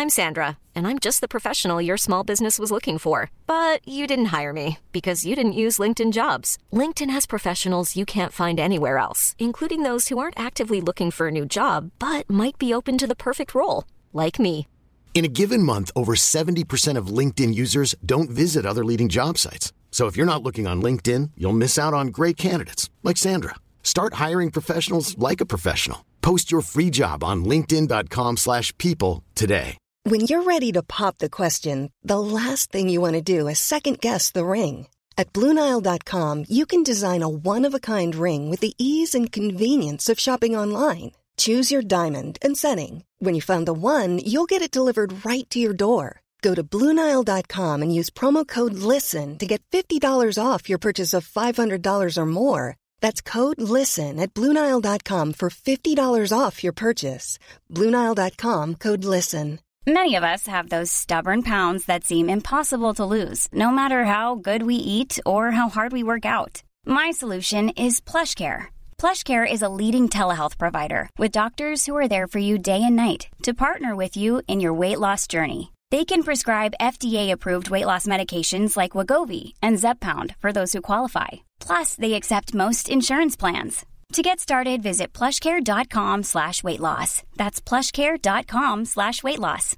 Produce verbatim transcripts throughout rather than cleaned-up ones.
I'm Sandra, and I'm just the professional your small business was looking for. But you didn't hire me because you didn't use LinkedIn Jobs. LinkedIn has professionals you can't find anywhere else, including those who aren't actively looking for a new job, but might be open to the perfect role, like me. In a given month, over seventy percent of LinkedIn users don't visit other leading job sites. So if you're not looking on LinkedIn, you'll miss out on great candidates like Sandra. Start hiring professionals like a professional. Post your free job on linkedin.com slash people today. When you're ready to pop the question, the last thing you want to do is second-guess the ring. At Blue Nile dot com, you can design a one-of-a-kind ring with the ease and convenience of shopping online. Choose your diamond and setting. When you find the one, you'll get it delivered right to your door. Go to Blue Nile dot com and use promo code LISTEN to get fifty dollars off your purchase of five hundred dollars or more. That's code LISTEN at Blue Nile dot com for fifty dollars off your purchase. Blue Nile dot com, code LISTEN. Many of us have those stubborn pounds that seem impossible to lose, no matter how good we eat or how hard we work out. My solution is PlushCare. PlushCare is a leading telehealth provider with doctors who are there for you day and night to partner with you in your weight loss journey. They can prescribe F D A-approved weight loss medications like Wegovy and Zepbound for those who qualify. Plus, they accept most insurance plans. To get started, visit plushcare.com slash weight loss. That's plushcare.com slash weight loss.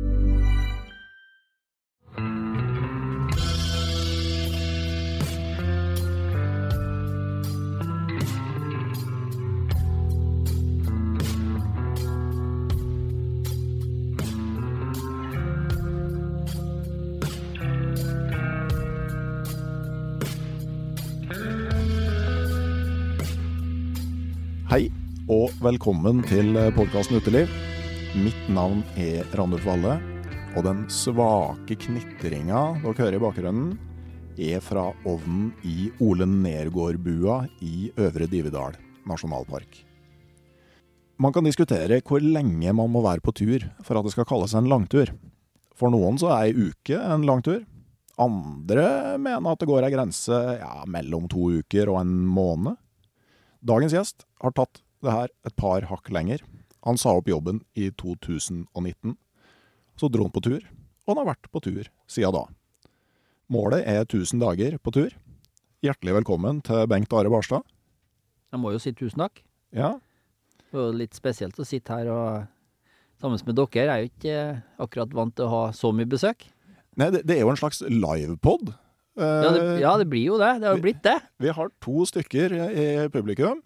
Hei, og velkommen til podcasten Uteliv. Mitt navn er Randulf Valle, og den svake knitteringa dere hører i bakgrunnen er fra ovnen i Ole Nergård-bua i Øvre Dividal nasjonalpark. Man kan diskutere hvor lenge man må være på tur for at det skal kalles en langtur. For noen så er en uke en langtur. Andre mener at det går en grense ja, mellom to uker og en måned. Dagens gjest har tatt det her et par hakk lenger. Han sa opp jobben i to tusen nitten. Så dro han på tur, og han har vært på tur siden da. Målet er tusen dager på tur. Hjertelig velkommen til Bengt Are Barstad. Jeg må jo si tusen takk. Ja. Det er jo litt spesielt å sitte her og sammen med dere. Jeg er jo ikke akkurat vant til å ha så mye besøk. Nei, det, det er jo en slags livepod. Ja det, ja, det blir jo det. Det har jo blitt det. Vi, vi har to stykker i publikum.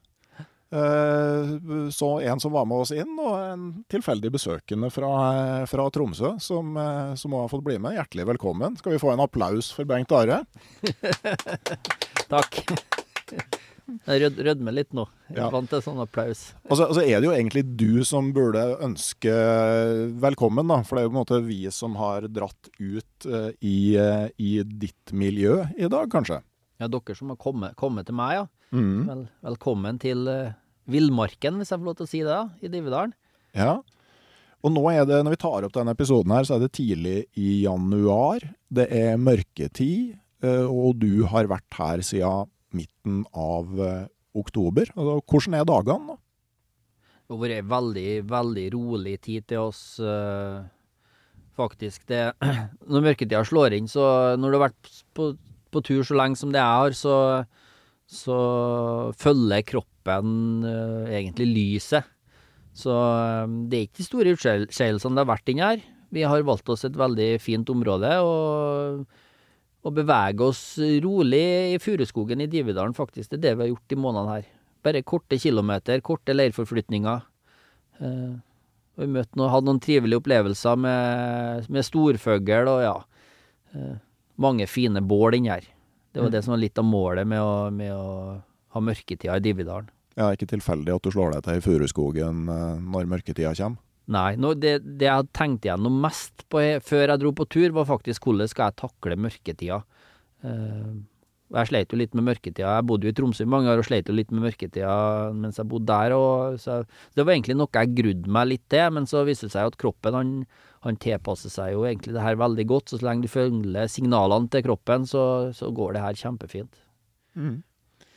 Så en som var med oss inn, og en tilfeldig besøkende fra, fra Tromsø, som, som har fått bli med. Hjertelig velkommen. Skal vi få en applaus for Bengt Are? Takk. Jeg rød, rødmer litt nå. Jeg ja. Vant til sånn applaus. Og så, og så er det jo egentlig du som burde ønske velkommen, da. For det er jo på en måte vi som har dratt ut uh, i, uh, i ditt miljø i dag, kanskje. Ja, dere som har kommet, kommet til meg, ja. Mm. Vel, velkommen til uh, Villmarken, hvis jeg får lov til å si det, da, i Dividalen. Ja. Og nå er det, når vi tar opp denne episoden her, så er det tidlig i januar. Det er mørketid, uh, og du har vært her siden midten av uh, oktober. Altså, hvordan er dagene da? Det har vært veldig, veldig rolig tid til oss, uh, faktisk. Det, når mørketida slår inn, så når du har vært på, på tur så lenge som det jeg har, så, så følger kroppen uh, egentlig lyset. Så um, det er ikke de store utskeielsene det har vært inn her. Vi har valgt oss et veldig fint område, og og bevege oss rolig i Furuskogen i Dividalen, faktisk. Det er det vi har gjort i måneden her. Bare korte kilometer, korte leirforflytninger. Eh, vi møtte noe, hadde noen trivelige opplevelser med, med storføgel, og ja, eh, mange fine bål inn her. Det var mm. det som var litt av målet med å, med å ha mørketida i Dividalen. Ja, ikke tilfeldig at du slår deg til i Furuskogen når mørketida kommer. Nei, no, det, det jeg tenkte gjennom mest på, før jeg dro på tur, var faktisk hvordan skal jeg takle mørketida. Uh, jeg sleit jo litt med mørketida. Jeg bodde jo i Tromsø i mange år og sleit jo litt med mørketida mens jeg bodde der. Og, så, det var egentlig noe jeg grudde meg litt til, men så viste det seg at kroppen, han, han tilpasser seg jo egentlig det her veldig godt. Så, så lenge du følger signalene til kroppen, så, så går det her kjempefint. Mm.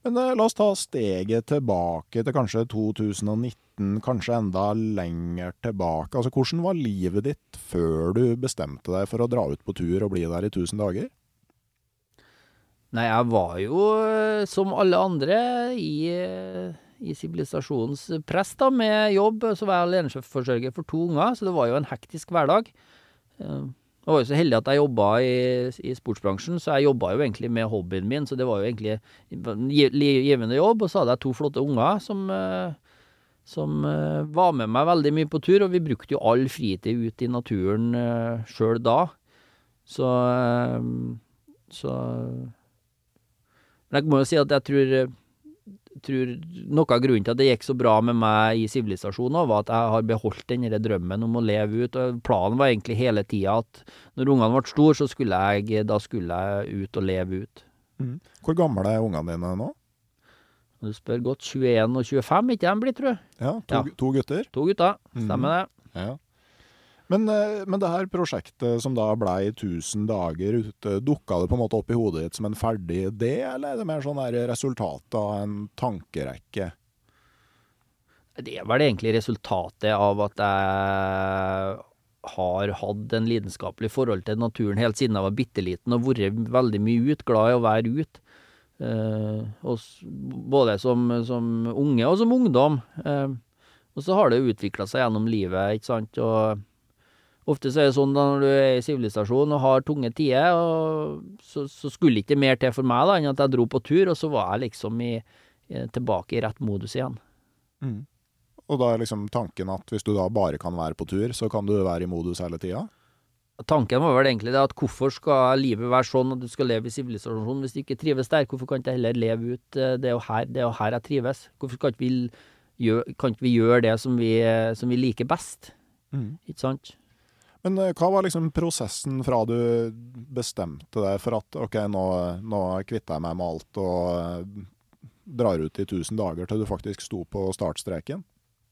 Men eh, la oss ta steget tilbake til kanskje to tusen og nitten, kanskje enda lenger tilbake. Altså, hvordan var livet ditt før du bestemte deg for å dra ut på tur og bli der i tusen dager? Nei, jeg var jo eh, som alle andre i, eh, i sivilisasjonens press da, med jobb. Så var jeg aleneforsørger for to unger, så det var jo en hektisk hverdag. Eh, Jeg var jo så heldig at jeg jobbet i, i sportsbransjen, så jeg jobbet jo egentlig med hobbyen min, så det var jo egentlig en gi- givende jobb, og så hadde jeg to flotte unger som, eh, som eh, var med meg veldig mye på tur, og vi brukte jo all fritid ut i naturen eh, selv da. Så, eh, så Men jeg må jo si at jeg tror, tror noe av grunnen til at det gikk så bra med meg i sivilisasjonen var at jeg har beholdt denne drømmen om å leve ut, og planen var egentlig hele tiden at når ungene ble store, så skulle jeg, da skulle jeg ut og leve ut. Mm. Hvor gamle er ungene dine nå? Du spør godt, tjueen og tjuefem, ikke de blir, tror jeg. Ja, to, Ja. to gutter. To gutter, stemmer det. Ja. Men, eh, men det her prosjektet som da ble i tusen dager ute, dukket det på en måte opp i hodet ditt som en ferdig idé, eller er det mer sånn her resultat av en tankerekke? Det er vel egentlig resultatet av at jeg har hatt en lidenskapelig forhold til naturen helt siden jeg var bitteliten og vært veldig mye ut, glad i å være ut. Eh, og s- både som, som unge og som ungdom. Eh, og så har det utviklet seg gjennom livet, ikke sant? Og ofte så er det sånn da når du er i sivilisasjon og har tunge tider, og så, så skulle ikke mer til for meg da, enn at jeg dro på tur, og så var jeg liksom i, i, tilbake i rett modus igjen. Mm. Og da er liksom tanken at hvis du da bare kan være på tur, så kan du være i modus hele tiden? Tanken var vel egentlig det at hvorfor skal livet være sånn at du skal leve i sivilisasjon hvis du ikke trives der? Hvorfor kan ikke jeg heller leve ut? Det er jo her, det er jo her jeg trives. Hvorfor kan ikke vi gjøre, kan ikke vi gjøre det som vi, som vi liker best? Mm. Ikke sant? Men eh, hva var liksom prosessen fra du bestemte deg for at ok, nå, nå kvitter jeg meg med alt og eh, drar ut i tusen dager til du faktisk sto på startstreken?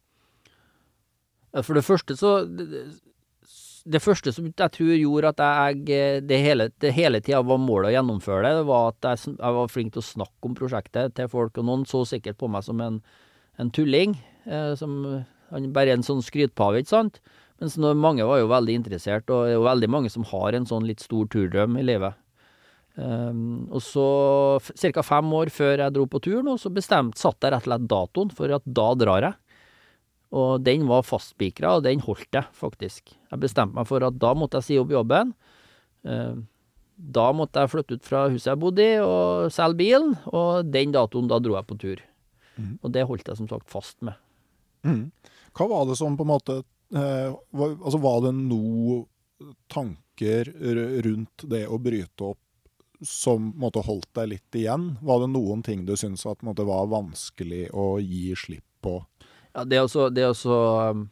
For det første så det, det første som jeg tror gjorde at jeg det hele, det hele tiden var målet å gjennomføre det, det var at jeg, jeg var flink til å snakke om prosjektet til folk, og noen så sikkert på meg som en, en tulling, eh, som bare en sånn skrytpave, ikke sant? Mens når mange var jo veldig interessert, og det er jo veldig mange som har en sånn litt stor turdrøm i livet. Um, og så, f- cirka fem år før jeg dro på tur nå, så bestemt, satt jeg rett og slett datoen for at da drar jeg. Og den var fastspikret, og den holdt jeg faktisk. Jeg bestemte meg for at da måtte jeg si opp jobben. Um, da måtte jeg flytte ut fra huset jeg bodde i, og selge bilen, og den datoen da dro jeg på tur. Mhm. Og det holdt jeg som sagt fast med. Mm. Hva var det som på en måte eh, var, altså var det noe tanker r- rundt det å bryte opp som på en måte holdt deg litt igjen? Var det noen ting du syntes at på en måte var vanskelig å gi slipp på? Ja, det er også, det er også um,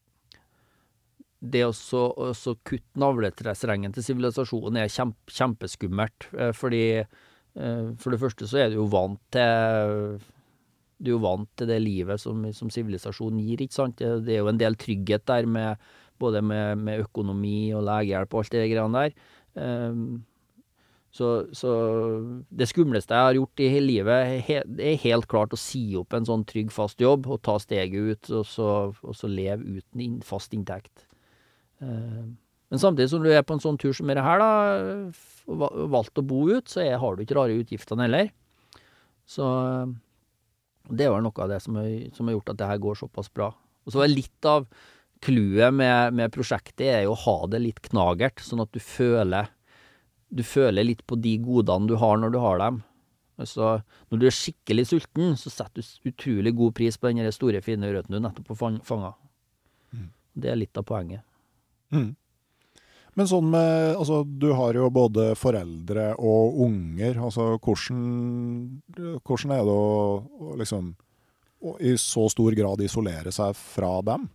det er også, også kutte navletresrengen til sivilisasjonen er kjempe, kjempeskummelt, eh, fordi eh, for det første så er du jo vant til du er jo vant til det livet som, som sivilisasjonen gir, ikke sant? Det, det er jo en del trygghet der med, både med, med økonomi og legehjelp og alt det greiene der. Um, så, så det skumleste jeg har gjort i hele livet, he, det er helt klart å si opp en sånn trygg fast jobb og ta steget ut, og så, og så leve uten inn, fast inntekt. Um, men samtidig som du er på en sånn tur som dette her da, og va- valgt å bo ut, så er, har du ikke rare utgiftene heller. Så det var noe av det som har, som har gjort at det her går såpass bra. Og så var litt av clouet med, med prosjektet er jo å ha det litt knagert, sånn at du føler, du føler litt på de godene du har når du har dem. Altså, når du er skikkelig sulten, så setter du utrolig god pris på den store, fine ørreten du nettopp har fang- fanget. Mm. Det er litt av poenget. Mm. Men sånn med, altså du har jo både foreldre og unger, altså hvordan, hvordan er det å, å liksom å i så stor grad isolere seg fra dem?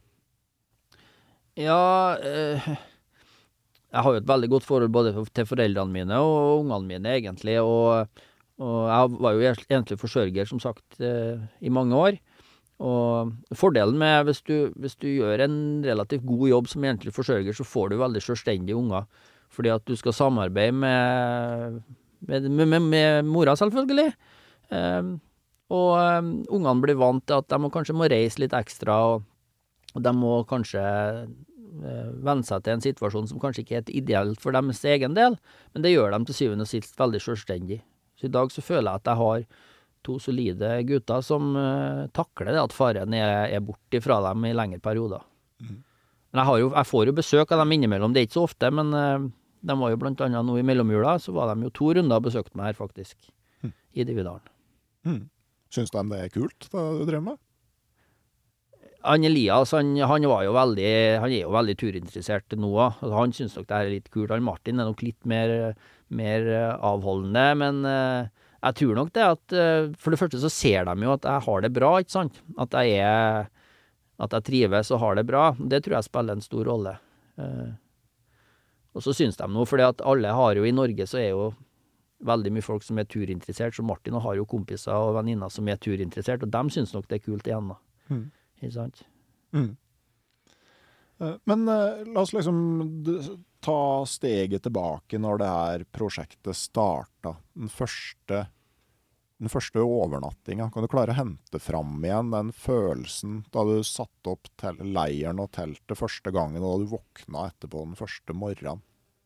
Ja, eh, jeg har jo et veldig godt forhold både til foreldrene mine og ungene mine egentlig, og, og jeg var jo egentlig forsørger som sagt eh, i mange år. Og fordelen med hvis du, hvis du gjør en relativt god jobb som egentlig forsørger, så får du veldig selvstendige unger. Fordi at du skal samarbeide med, med, med, med mora selvfølgelig. Um, Og um, ungene blir vant til at de må, kanskje må reise litt ekstra, og, og de må kanskje uh, venne seg til en situasjon som kanskje ikke er helt ideelt for deres egen del, men det gjør dem til syvende og sist veldig selvstendig. Så i dag så føler jeg at jeg har to solide gutter som uh, takler det at faren er, er borte fra dem i lengre perioder. Mm. Men jeg, har jo, jeg får jo besøk av dem innimellom, det er ikke så ofte, men uh, de var jo blant annet nå i mellomjula, så var de jo to runder og besøkte meg her faktisk, mm. i Dividalen. Mm. Syns de det er kult, da du drev med? Han Elias, han, han var jo veldig, han er jo veldig turinteressert nå, altså, han synes nok det er litt kult. Han Martin er nok litt mer, mer avholdende, men uh, jeg tror nok det at, uh, for det første så ser de jo at jeg har det bra, ikke sant? At jeg er, at jeg trives og har det bra, det tror jeg spiller en stor rolle. Uh, og så synes de noe, fordi at alle har jo i Norge så er jo veldig mye folk som er turinteressert, så Martin har jo kompiser og venninner som er turinteressert, og de synes nok det er kult igjen da. Mm. Ikke sant? Mm. Men uh, la oss liksom ta steget tilbake når det her prosjektet startet. Den første, den første overnattingen. Kan du klare å hente fram igjen den følelsen da du satte opp til leiren og teltet første gangen, og da du våkna etterpå den første morgenen?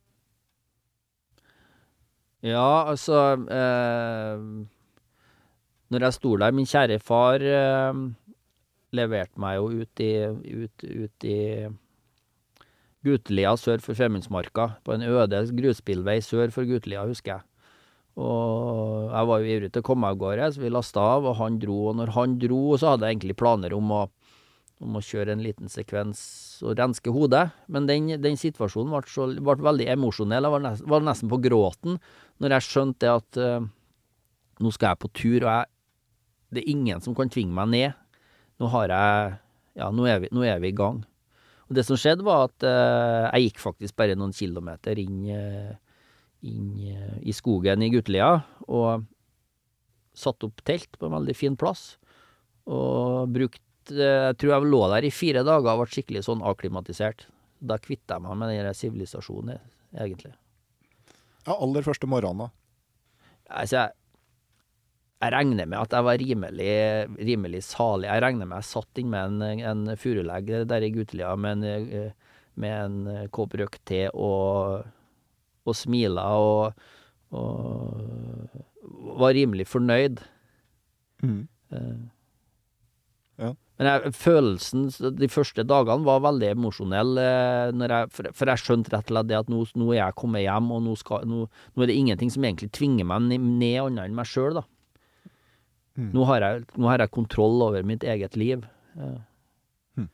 Ja, altså, eh, når jeg sto der, min kjære far eh, leverte meg jo ut i, ut, ut i Gutelia sør for Femundsmarka, på en øde grusbilvei sør for Gutelia, husker jeg. Og jeg var jo ivrig til å komme av gårde, så vi lastet av, og han dro, og når han dro, så hadde jeg egentlig planer om å, om å kjøre en liten sekvens og renske hodet, men den, den situasjonen ble, så, ble veldig emosjonell, jeg var nesten, var nesten på gråten, når jeg skjønte at uh, nå skal jeg på tur, og jeg, det er ingen som kan tvinge meg ned. Nå har jeg, ja, nå er vi, nå er vi i gang. Og det som skjedde var at uh, jeg gikk faktisk bare noen kilometer inn, uh, inn uh, i skogen i Gutelia, og satt opp telt på en veldig fin plass, og brukte, uh, jeg tror jeg lå der i fire dager og ble skikkelig sånn akklimatisert. Da kvittet jeg meg med den sivilisasjonen, egentlig. Ja, aller første morgenen da? Altså, jeg, jeg regner med at jeg var rimelig, rimelig salig. Jeg regner med at jeg satt inn med en, en furulegg der i Gutelia med en, med en kopp røkt te og, og smila og, og var rimelig fornøyd. Mm. Uh, ja. Men jeg, følelsen de første dagene var veldig emosjonell, når jeg, for, for jeg skjønte rett og slett det at nå, nå er jeg kommet hjem, og nå, skal, nå, nå er det ingenting som egentlig tvinger meg ned annet enn meg selv da. Mm. Nå, har jeg, nå har jeg kontroll over mitt eget liv. Ja. Mm.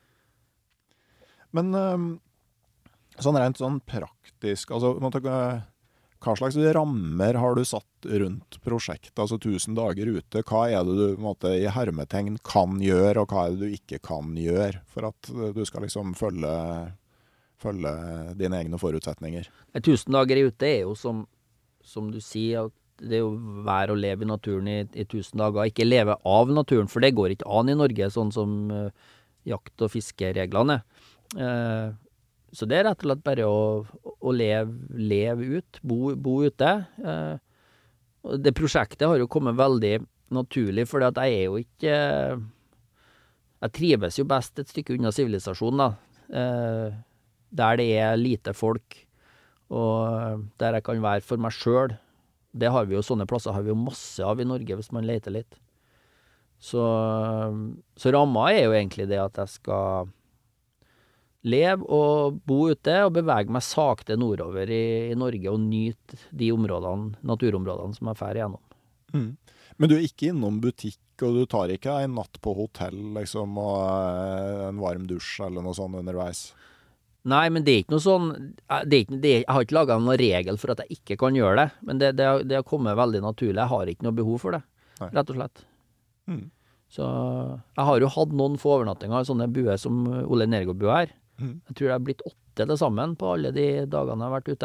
Men um, sånn rent sånn praktisk, altså måtte, hva slags rammer har du satt rundt prosjektet, altså tusen dager ute? Hva er det du måtte, i hermetegn kan gjøre, og hva er det du ikke kan gjøre, for at du skal liksom følge, følge dine egne forutsetninger? Tusen dager ute er jo som, som du sier, at det er jo være å leve i naturen i, i tusen dager, ikke leve av naturen, for det går ikke an i Norge, sånn som uh, jakt- og fiskereglene. Uh, Så det er rett og slett bare å, å leve, leve ut, bo, bo ute. Eh, og det prosjektet har jo kommet veldig naturlig, for jeg er jo ikke... Jeg trives jo best et stykke unna sivilisasjonen, da. Eh, der det er lite folk, og der jeg kan være for meg selv. Det har vi jo, sånne plasser har vi jo masse av i Norge, hvis man leter litt. Så, så ramma er jo egentlig det at jeg skal... leve og bo ute og bevege meg sakte nordover i, i Norge og nyte de områdene, naturområdene som jeg fer igjennom. Mm. Men du er ikke innom butikk, og du tar ikke en natt på hotell liksom, og en varm dusj eller noe sånt underveis? Nei, men det er ikke noe sånn, det er ikke, det er, jeg har ikke laget noen regel for at jeg ikke kan gjøre det, men det, det, det har kommet veldig naturlig, jeg har ikke noe behov for det, Nei. Rett og slett. Mm. Så jeg har jo hatt noen få overnattinger, sånne buer som Ole Nergård-bua her. Jeg tror det har blitt åtte til sammen på alle de dagene jeg har vært ute.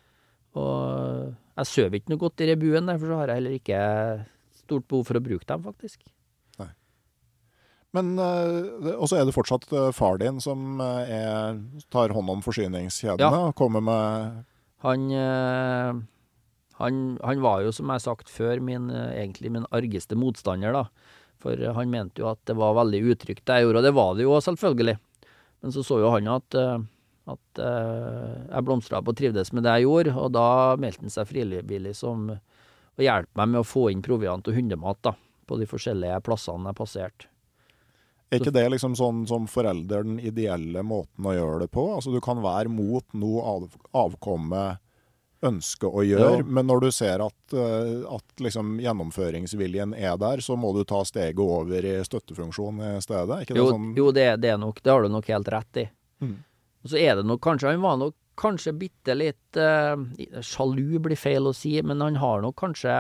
Og jeg søver ikke noe godt i rebuen, derfor så har jeg heller ikke stort behov for å bruke dem, faktisk. Nei. Men uh, også er det fortsatt uh, far din som uh, er, tar hånd om forsyningskjedene, ja. Og kommer med... Han, uh, Han, han var jo, som jeg har sagt før, min, egentlig min argeste motstander, da. For han mente jo at det var veldig utrygt det jeg gjorde, og det var det jo selvfølgelig. Men så så jo han at, at jeg blomstret opp og trivdes med det jeg gjorde, og da meldte han seg frivillig som å hjelpe meg med å få inn proviant og hundemat da, på de forskjellige plassene jeg passerte. Er ikke det liksom sånn som forelder den ideelle måten å gjøre det på? Altså du kan være mot noe av, avkomme ønske å gjøre, ja. Men når du ser at, at liksom gjennomføringsviljen er der, så må du ta steget over i støttefunksjon i stedet. Ikke det jo, sånn? Jo, det, det er nok, det har du nok helt rett i. Mm. Og så er det nok, kanskje, han var nok kanskje bitte litt, uh, sjalu blir feil å si, men han har nok kanskje,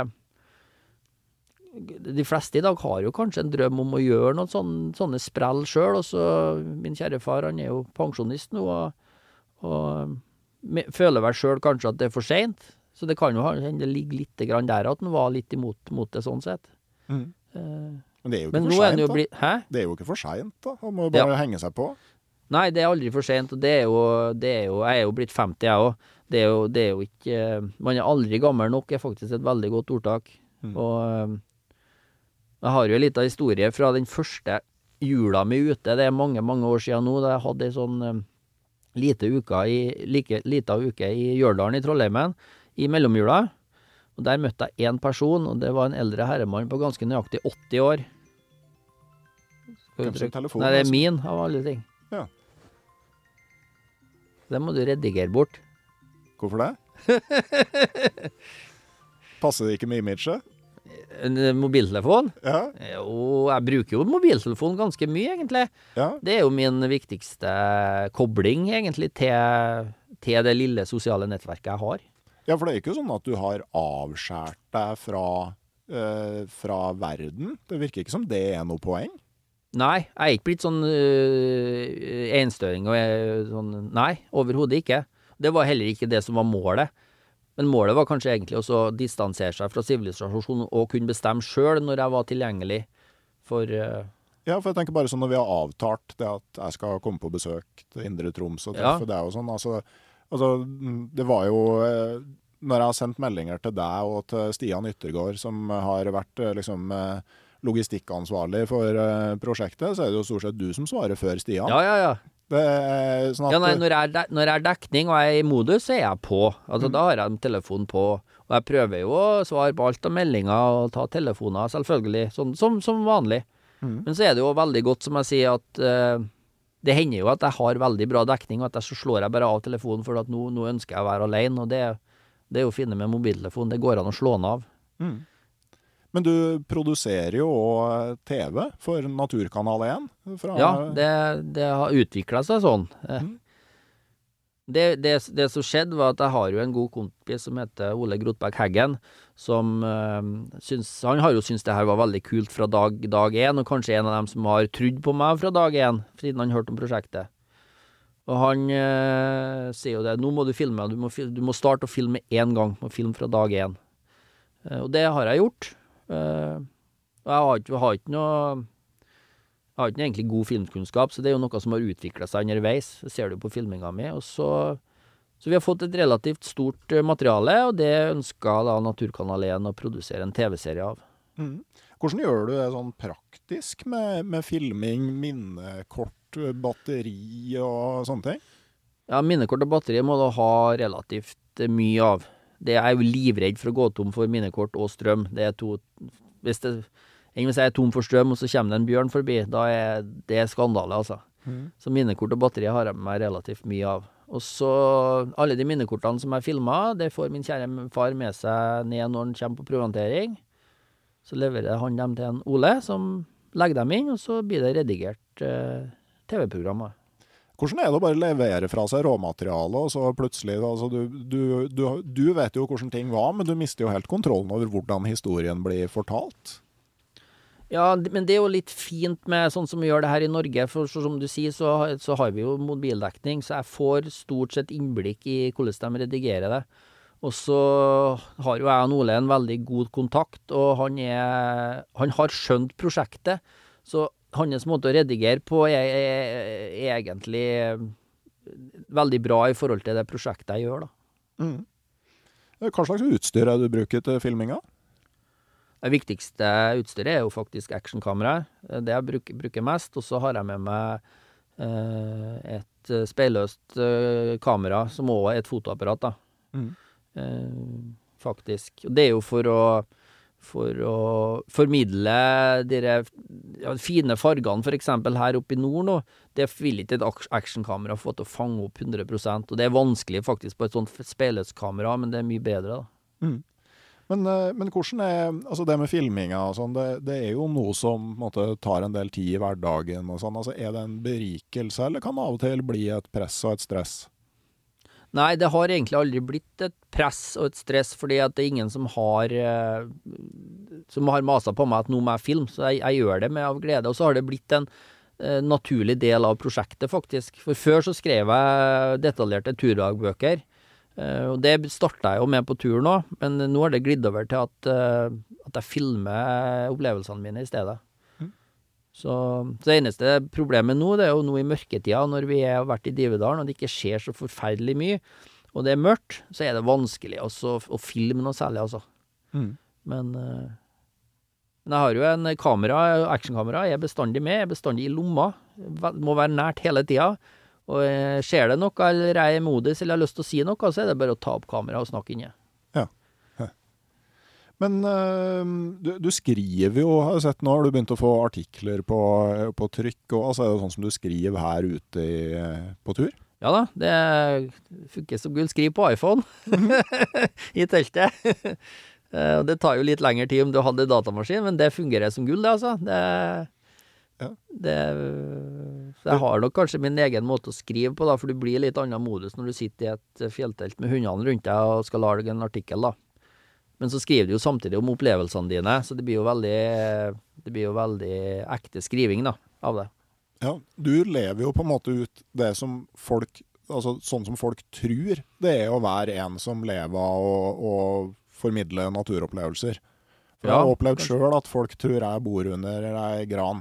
de fleste i dag har jo kanskje en drøm om å gjøre noen sånne, sånne sprell selv, og så min kjære far, han er jo pensjonist nå, og, og føler vel selv kanskje at det er for sent, så det kan jo hende det ligger litt grann der at han var litt imot mot det sånn sett. Mm. Uh, men det er jo ikke for sent da. Blitt, hæ? Det er jo ikke for sent da, han må jo bare ja. henge seg på. Nei, det er aldri for sent, og det er jo, det er jo jeg er jo blitt femti jeg også, det er jo, det er jo ikke, man er aldri gammel nok, er faktisk et veldig godt ordtak, mm. og jeg har jo en liten historie fra den første jula mi ute, det er mange, mange år siden nå, da jeg hadde en sånn lite uka i, like, lite uke i Gjørdalen i Trollheimen, i mellomjula, og der møtte jeg en person, og det var en eldre herremann på ganske nøyaktig åtti år. Kanskje telefon? Nei, det er min av alle ting. Ja. Det må du redigere bort. Hvorfor det? Passer det ikke med imaget? En mobiltelefon? Ja. Jo, jeg bruker jo mobiltelefon ganske mye, egentlig. Ja. Det er jo min viktigste kobling, egentlig, til, til det lille sosiale nettverket jeg har. Ja, for det er ikke sånn at du har avskjært deg fra, øh, fra verden. Det virker ikke som det er noe poeng. Nei, jeg er ikke blitt sånn øh, enstøring og jeg, sånn, nei, overhodet ikke. Det var heller ikke det som var målet. Men målet var kanskje egentlig også å distansere seg fra sivilisasjonen og kunne bestemme selv når jeg var tilgjengelig for... Uh... Ja, for jeg tenker bare sånn når vi har avtalt det at jeg skal komme på besøk til Indre Troms og treffe ja. deg og sånn, altså, altså det var jo... Når jeg har sendt meldinger til deg og til Stian Yttergård, som har vært liksom logistikkansvarlig for prosjektet, så er det jo stort sett du som svarer før Stian. Ja, ja, ja. Det er sånn at... Ja, nei, når jeg, når jeg er dekning og jeg er i modus, så er jeg på. Altså, mm. da har jeg telefonen på. Og jeg prøver jo å svare på alt av meldinger og ta telefoner, selvfølgelig, sånn, som, som vanlig. Mm. Men så er det jo veldig godt, som jeg sier, at uh, det hender jo at jeg har veldig bra dekning, og at jeg så slår jeg bare av telefonen, for at nå, nå ønsker jeg å være alene, og det, det er jo fint med mobiltelefon. Det går an å slå den av. Mm. Men du produserer jo også T V for Naturkanal én. Fra... Ja, det, det har utviklet seg sånn. Mm. Det, det, det som skjedde var at jeg har jo en god kompis som heter Ole Grotberg Heggen, som øh, syns, han har jo syntes det her var veldig kult fra dag, dag én, og kanskje en av dem som har trodd på meg fra dag én, siden han hørte om prosjektet. Og han øh, sier jo det, nå må du filme, du må, du må starte å filme en gang, må filme fra dag én. Uh, og det har jeg gjort. Uh, jeg har ikke, har ikke noe jeg har ikke egentlig god filmkunnskap, så det er jo noe som har utviklet seg underveis. Det ser du på filminga mi. Og så, så vi har fått et relativt stort materiale, og det ønsker da Naturkanal én å produsere en T V-serie av. Mm. Hvordan gjør du det sånn praktisk med, med filming, minnekort, batteri og sånne ting? Ja, minnekort og batteri må du ha relativt mye av. Det er jo livredd for å gå tom for minnekort og strøm. Det er to... Hvis, det, hvis jeg er tom for strøm, og så kommer det en bjørn forbi, da er det skandale, altså. Mm. Så minnekort og batteri har jeg med meg relativt mye av. Og så, alle de minnekortene som jeg filmet, det får min kjære far med seg ned når han kommer på prøvantering. Så leverer han dem til en Ole, som legger dem inn, og så blir det redigert eh, T V-programmer. Hvordan er det å bare levere fra seg råmateriale, og så plutselig, altså du, du, du, du vet jo hvordan ting var, men du mister jo helt kontrollen over hvordan historien blir fortalt? Ja, men det er jo litt fint med sånn som vi gjør det her i Norge, for som du sier, så, så har vi jo mobildekning, så jeg får stort sett innblikk i hvordan de redigerer det. Og så har jo jeg og Ole en veldig god kontakt, og han, er, han har skjønt prosjektet, så hans måte å redigere på er, er, er egentlig veldig bra i forhold til det prosjektet jeg gjør, da. Mm. Hva slags utstyr er det du bruker til filminga? Det viktigste utstyret er jo faktisk actionkamera. Det jeg bruker, bruker mest, og så har jeg med meg eh, et speilløst eh, kamera, som også er et fotoapparat da. Mm. Eh, faktisk. Og det er jo for å for å formidle de ja, fine fargene, for eksempel her oppe i nord nå. Det vil ikke et actionkamera få til å fange opp hundre prosent, og det er vanskelig faktisk på et sånt speilløst kamera, men det er mye bedre da. Mm. Men, men hvordan er, altså det med filminga og sånn, det, det er jo noe som på en måte, tar en del tid i hverdagen og sånn, altså er det en berikelse, eller kan det av og til bli et press og et stress? Nei, det har egentlig aldri blitt et press og et stress, fordi at det er ingen som har som har maset på meg at nå må jeg filme, så jeg, jeg gjør det med av glede, og så har det blitt en eh, naturlig del av prosjektet faktisk. For før så skrev jeg detaljerte turdagbøker, eh, og det startet jeg jo med på turen nå, men nå har det glidd over til at, eh, at jeg filmer opplevelsene mine i stedet. Så, så det eneste problemet nå, det er jo nå i mørketida, når vi har vært i Divedalen, og det ikke skjer så forferdelig mye, og det er mørkt, så er det vanskelig også, å filme noe særlig, altså. Mm. Men, uh, men jeg har jo en kamera, actionkamera, jeg er bestandig med, jeg er bestandig i lomma, må være nært hele tida, og uh, skjer det noe, eller jeg er modus, eller jeg har lyst til å si noe, så er det bare å ta opp kamera og snakke inn. Ja. Men uh, du, du skriver jo, har jeg sett nå, har du begynt å få artikler på, på trykk, og altså er det sånn som du skriver her ute i, på tur? Ja da, det funker som gull, skriv på iPhone i teltet. uh, det tar jo litt lengre tid om du hadde datamaskin, men det fungerer som gull, det altså. Det, ja. det, jeg har nok kanskje min egen måte å skrive på da, for du blir litt annen modus når du sitter i et fjelltelt med hundene rundt deg og skal lage en artikkel da. Men så skriver du jo samtidig om opplevelsene dine, så det blir jo veldig, det blir jo veldig ekte skriving da, av det. Ja, du lever jo på en måte ut det som folk, altså sånn som folk tror det er å være en som lever og, og formidler naturopplevelser. For ja, jeg har opplevd kanskje selv at folk tror jeg bor under ei gran.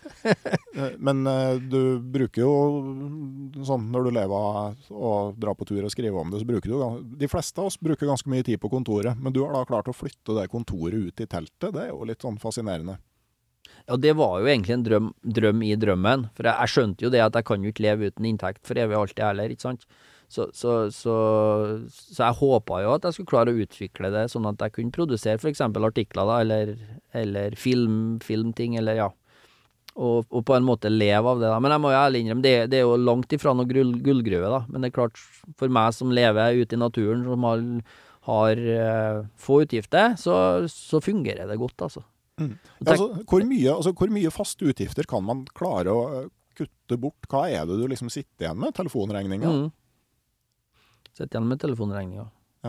Men du bruker jo sånn, når du lever og drar på tur og skriver om det, så bruker du, de fleste av oss bruker ganske mye tid på kontoret, men du har da klart å flytte det kontoret ut i teltet. Det er jo litt sånn fascinerende. Ja, det var jo egentlig en drøm, drøm i drømmen, for jeg, jeg skjønte jo det at jeg kan jo ikke leve uten inntekt for evig alltid heller, ikke sant? Så, så, så, så jeg håpet jo at jeg skulle klare å utvikle det, sånn at jeg kunne produsere for eksempel artikler da, eller, eller film, filmting, eller ja, og, og på en måte leve av det da. Men jeg må jo ærlig innrømme, det, det er jo langt ifra noe gull, gullgruve da, men det er klart, for meg som lever ute i naturen, som har, har uh, få utgifter, så, så fungerer det godt, altså. Mm. Altså, hvor mye, altså, hvor mye faste utgifter kan man klare å kutte bort? Hva er det du liksom sitter igjen med? Telefonregninger? Mm. Sitter igjen med telefonregninger. Ja.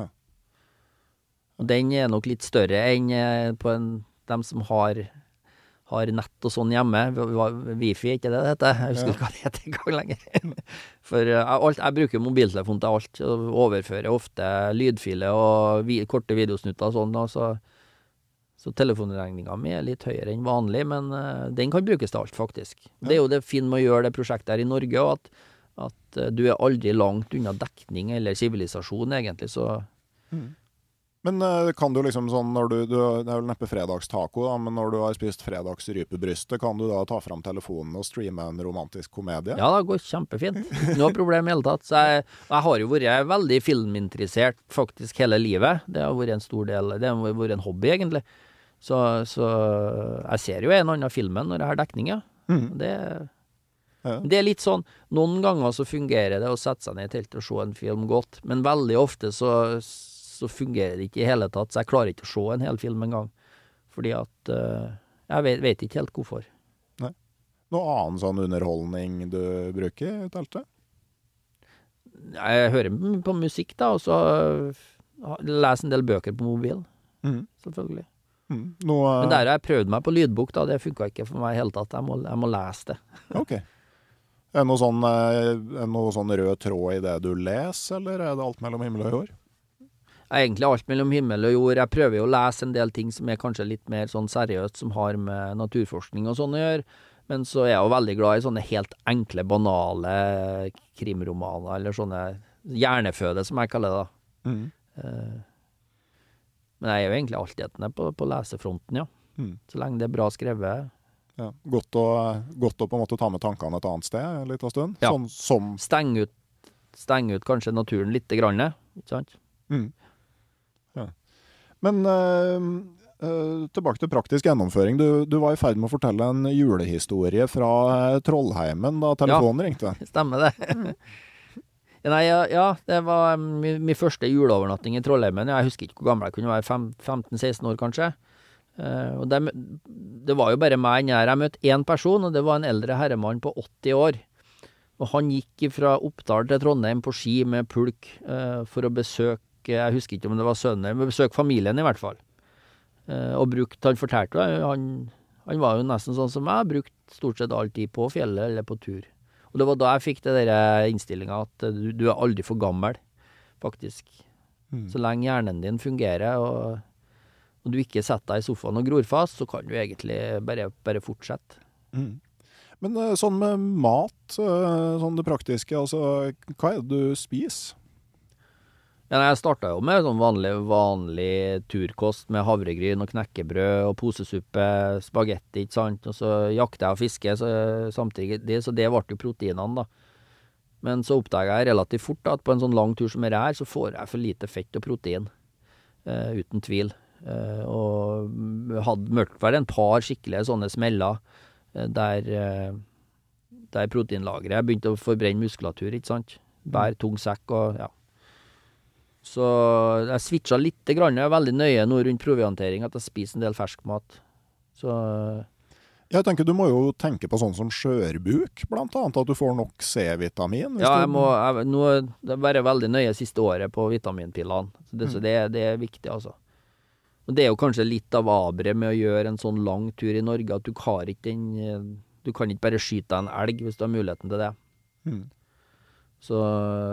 Og den er nok litt større enn på en, dem som har, har nett og sånn hjemme. Wifi er ikke det det heter? Jeg husker ikke hva det heter en gang lenger. For jeg, alt, jeg bruker mobiltelefon til alt, og overfører ofte lydfiler og vi, korte videosnutter og sånn, og så Så telefonregningen min er litt høyere enn vanlig, men uh, den kan brukes til alt, faktisk. Ja. Det er jo det fine med å gjøre det prosjektet her i Norge, og at, at uh, du er aldri langt unna dekning eller sivilisasjon, egentlig, så... Mm. Men uh, kan du liksom sånn, når du, du, det er vel neppe fredagstaco, da, men når du har spist fredagsrypebrystet, kan du da ta fram telefonen og streame en romantisk komedie? Ja, det går kjempefint. Noe problem i hele tatt. Så jeg, jeg har jo vært veldig filminteressert faktisk hele livet. Det har vært en stor del, det har vært en hobby, egentlig. Så, så jeg ser jo en annen filmen når jeg har dekning, ja. Mm. Det, ja. Det er litt sånn, noen ganger så fungerer det å sette seg ned i teltet og se en film godt, men veldig ofte så, så fungerer det ikke i hele tatt, så jeg klarer ikke å se en hel film en gang, fordi at uh, jeg vet, vet ikke helt hvorfor. Nei. Noe annen sånn underholdning du bruker i teltet? Jeg hører på musikk da, og så leser en del bøker på mobilen, mm. selvfølgelig. Mm. Noe... Men der har jeg prøvd meg på lydbok da, det funket ikke for meg i hele tatt, jeg må, jeg må lese det. Ok. Er det noe sånn, er det noe sånn rød tråd i det du leser, eller er det alt mellom himmel og jord? Egentlig alt mellom himmel og jord. Jeg prøver jo å lese en del ting som er kanskje litt mer sånn seriøst, som har med naturforskning og sånn å gjøre, men så er jeg jo veldig glad i sånne helt enkle, banale krimromaner, eller sånne hjerneføde, som jeg kaller det da. Mm. Uh, Men jeg er jo egentlig alltid på, på lesefronten, ja. Mm. Så lenge det er bra skrevet. Ja. Godt, å, godt å på en måte ta med tankene et annet sted, en liten stund. Ja. Sånn som... Steng ut, steng ut kanskje naturen litt grann, ikke sant? Mm. Ja. Men øh, øh, tilbake til praktisk gjennomføring. Du, du var i ferd med å fortelle en julehistorie fra Trollheimen da telefonen ja. ringte. Stemmer det. Nei, ja, ja, det var min, min første juleovernatting i Trollheimen. Jeg husker ikke hvor gammel jeg kunne være, femten seksten år kanskje. Uh, og det, det var jo bare meg her. Jeg møtte én person, og det var en eldre herremann på åtti år. Og han gikk fra Oppdal til Trondheim på ski med pulk uh, for å besøke, jeg husker ikke om det var sønnen, men besøke familien i hvert fall. Uh, og brukt, han fortalte jo, han, han var jo nesten sånn som jeg, brukt stort sett alltid på fjellet eller på tur. Og det var da jeg fikk det der innstillinga at du, du er aldri for gammel, faktisk. Mm. Så lenge hjernen din fungerer, og, og du ikke setter deg i sofaen og gror fast, så kan du egentlig bare, bare fortsette. Mm. Men sånn med mat, sånn det praktiske, altså, hva er det du spiser? Ja, jeg startet jo med sånn vanlig, vanlig turkost med havregryn og knekkebrød og posesuppe, spagetti, ikke sant? Og så jakte jeg og fiske så, samtidig, så det ble jo proteinene da. Men så oppdaget jeg relativt fort da, at på en sånn lang tur som er her, så får jeg for lite fett og protein, uh, uten tvil. Uh, og hadde mørkt vært en par skikkelige sånne smeller, uh, der, uh, der proteinlageret begynte å forbrenne muskulatur, ikke sant? Bær, tung sekk og ja. Så jeg switcha litt grann, jeg er veldig nøye nå rundt proviantering, at jeg spiser en del ferskmat. Så... Jeg tenker du må jo tenke på sånn som skjørbuk, blant annet, at du får nok C-vitamin. Ja, jeg må, jeg, nå det er bare veldig nøye siste året på vitaminpillene. Så det, mm. så det, det er viktig, altså. Og det er jo kanskje litt av aberet med å gjøre en sånn lang tur i Norge, at du har ikke den, du kan ikke bare skyte en elg hvis du har muligheten til det. Mm. Så...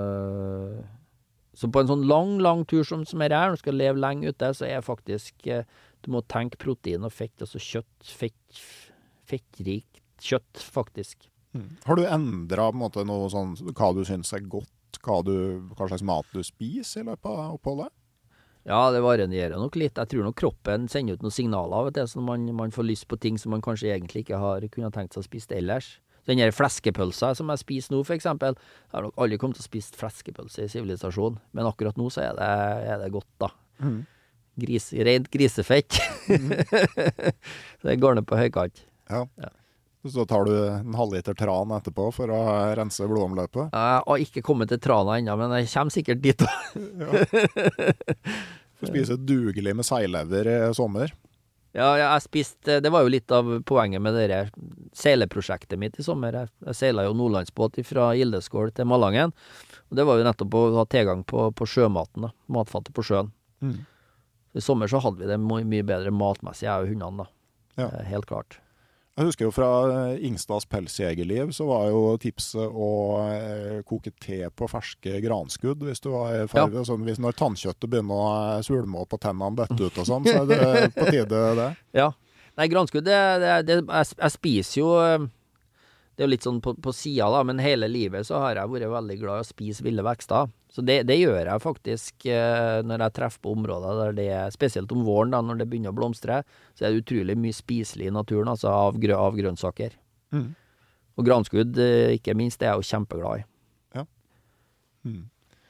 Så på en sånn lang, lang tur som, som er her, når du skal leve lenge ute, så er faktisk, eh, du må tenke protein og fett, altså kjøtt, fett, fettrik kjøtt, faktisk. Mm. Har du endret på en måte noe sånn, hva du synes er godt, hva, du, hva slags mat du spiser i løpet av oppholdet? Ja, det varierer nok litt. Jeg tror nok kroppen sender ut noen signaler, vet du, så man, man får lyst på ting som man kanskje egentlig ikke har kunnet tenkt seg å spise ellers. Den her fleskepølsa som jeg spiser nå, for eksempel, jeg har nok aldri kommet til å spise fleskepølse i sivilisasjon, men akkurat nå så er det, er det godt da. Mm. Gris, rent grisefett. Mm. Det går ned på høykant. Ja. Ja. Så tar du en halvliter tran etterpå for å rense blodomløpet? Jeg har ikke kommet til trana ennå, men jeg kommer sikkert dit. Ja. Du spiser dugelig med seilever i sommer. Ja, jeg spiste, det var jo litt av poenget med det seileprosjektet mitt i sommer. Jeg, jeg seilet jo nordlandsbåt fra Gildeskål til Malangen, og det var jo nettopp å ha tilgang på, på sjømaten, da, matfattet på sjøen. Mm. I sommer så hadde vi det mye, mye bedre matmessig, jeg og hundene da, ja. Helt klart. Jeg husker jo fra Ingstads pelsjegerliv, så var jo tipset å eh, koke te på ferske granskudd hvis du var i ferd. Ja. Sånn, hvis når tannkjøttet begynner å svulme opp og tennene dette ut og sånn, så er det på tide det. Ja. Nei, granskudd, det, det, det, jeg, jeg spiser jo, det er jo litt sånn på, på siden da, men hele livet så har jeg vært veldig glad i å spise ville vekster. Så det, det gjør jeg faktisk eh, når jeg treffer på områder der det er, spesielt om våren da, når det begynner å blomstre, så er det utrolig mye spiselig i naturen, altså av, grø, av grønnsaker. Mm. Og granskudd, eh, ikke minst, det er jeg jo kjempeglad i. Ja. Mm.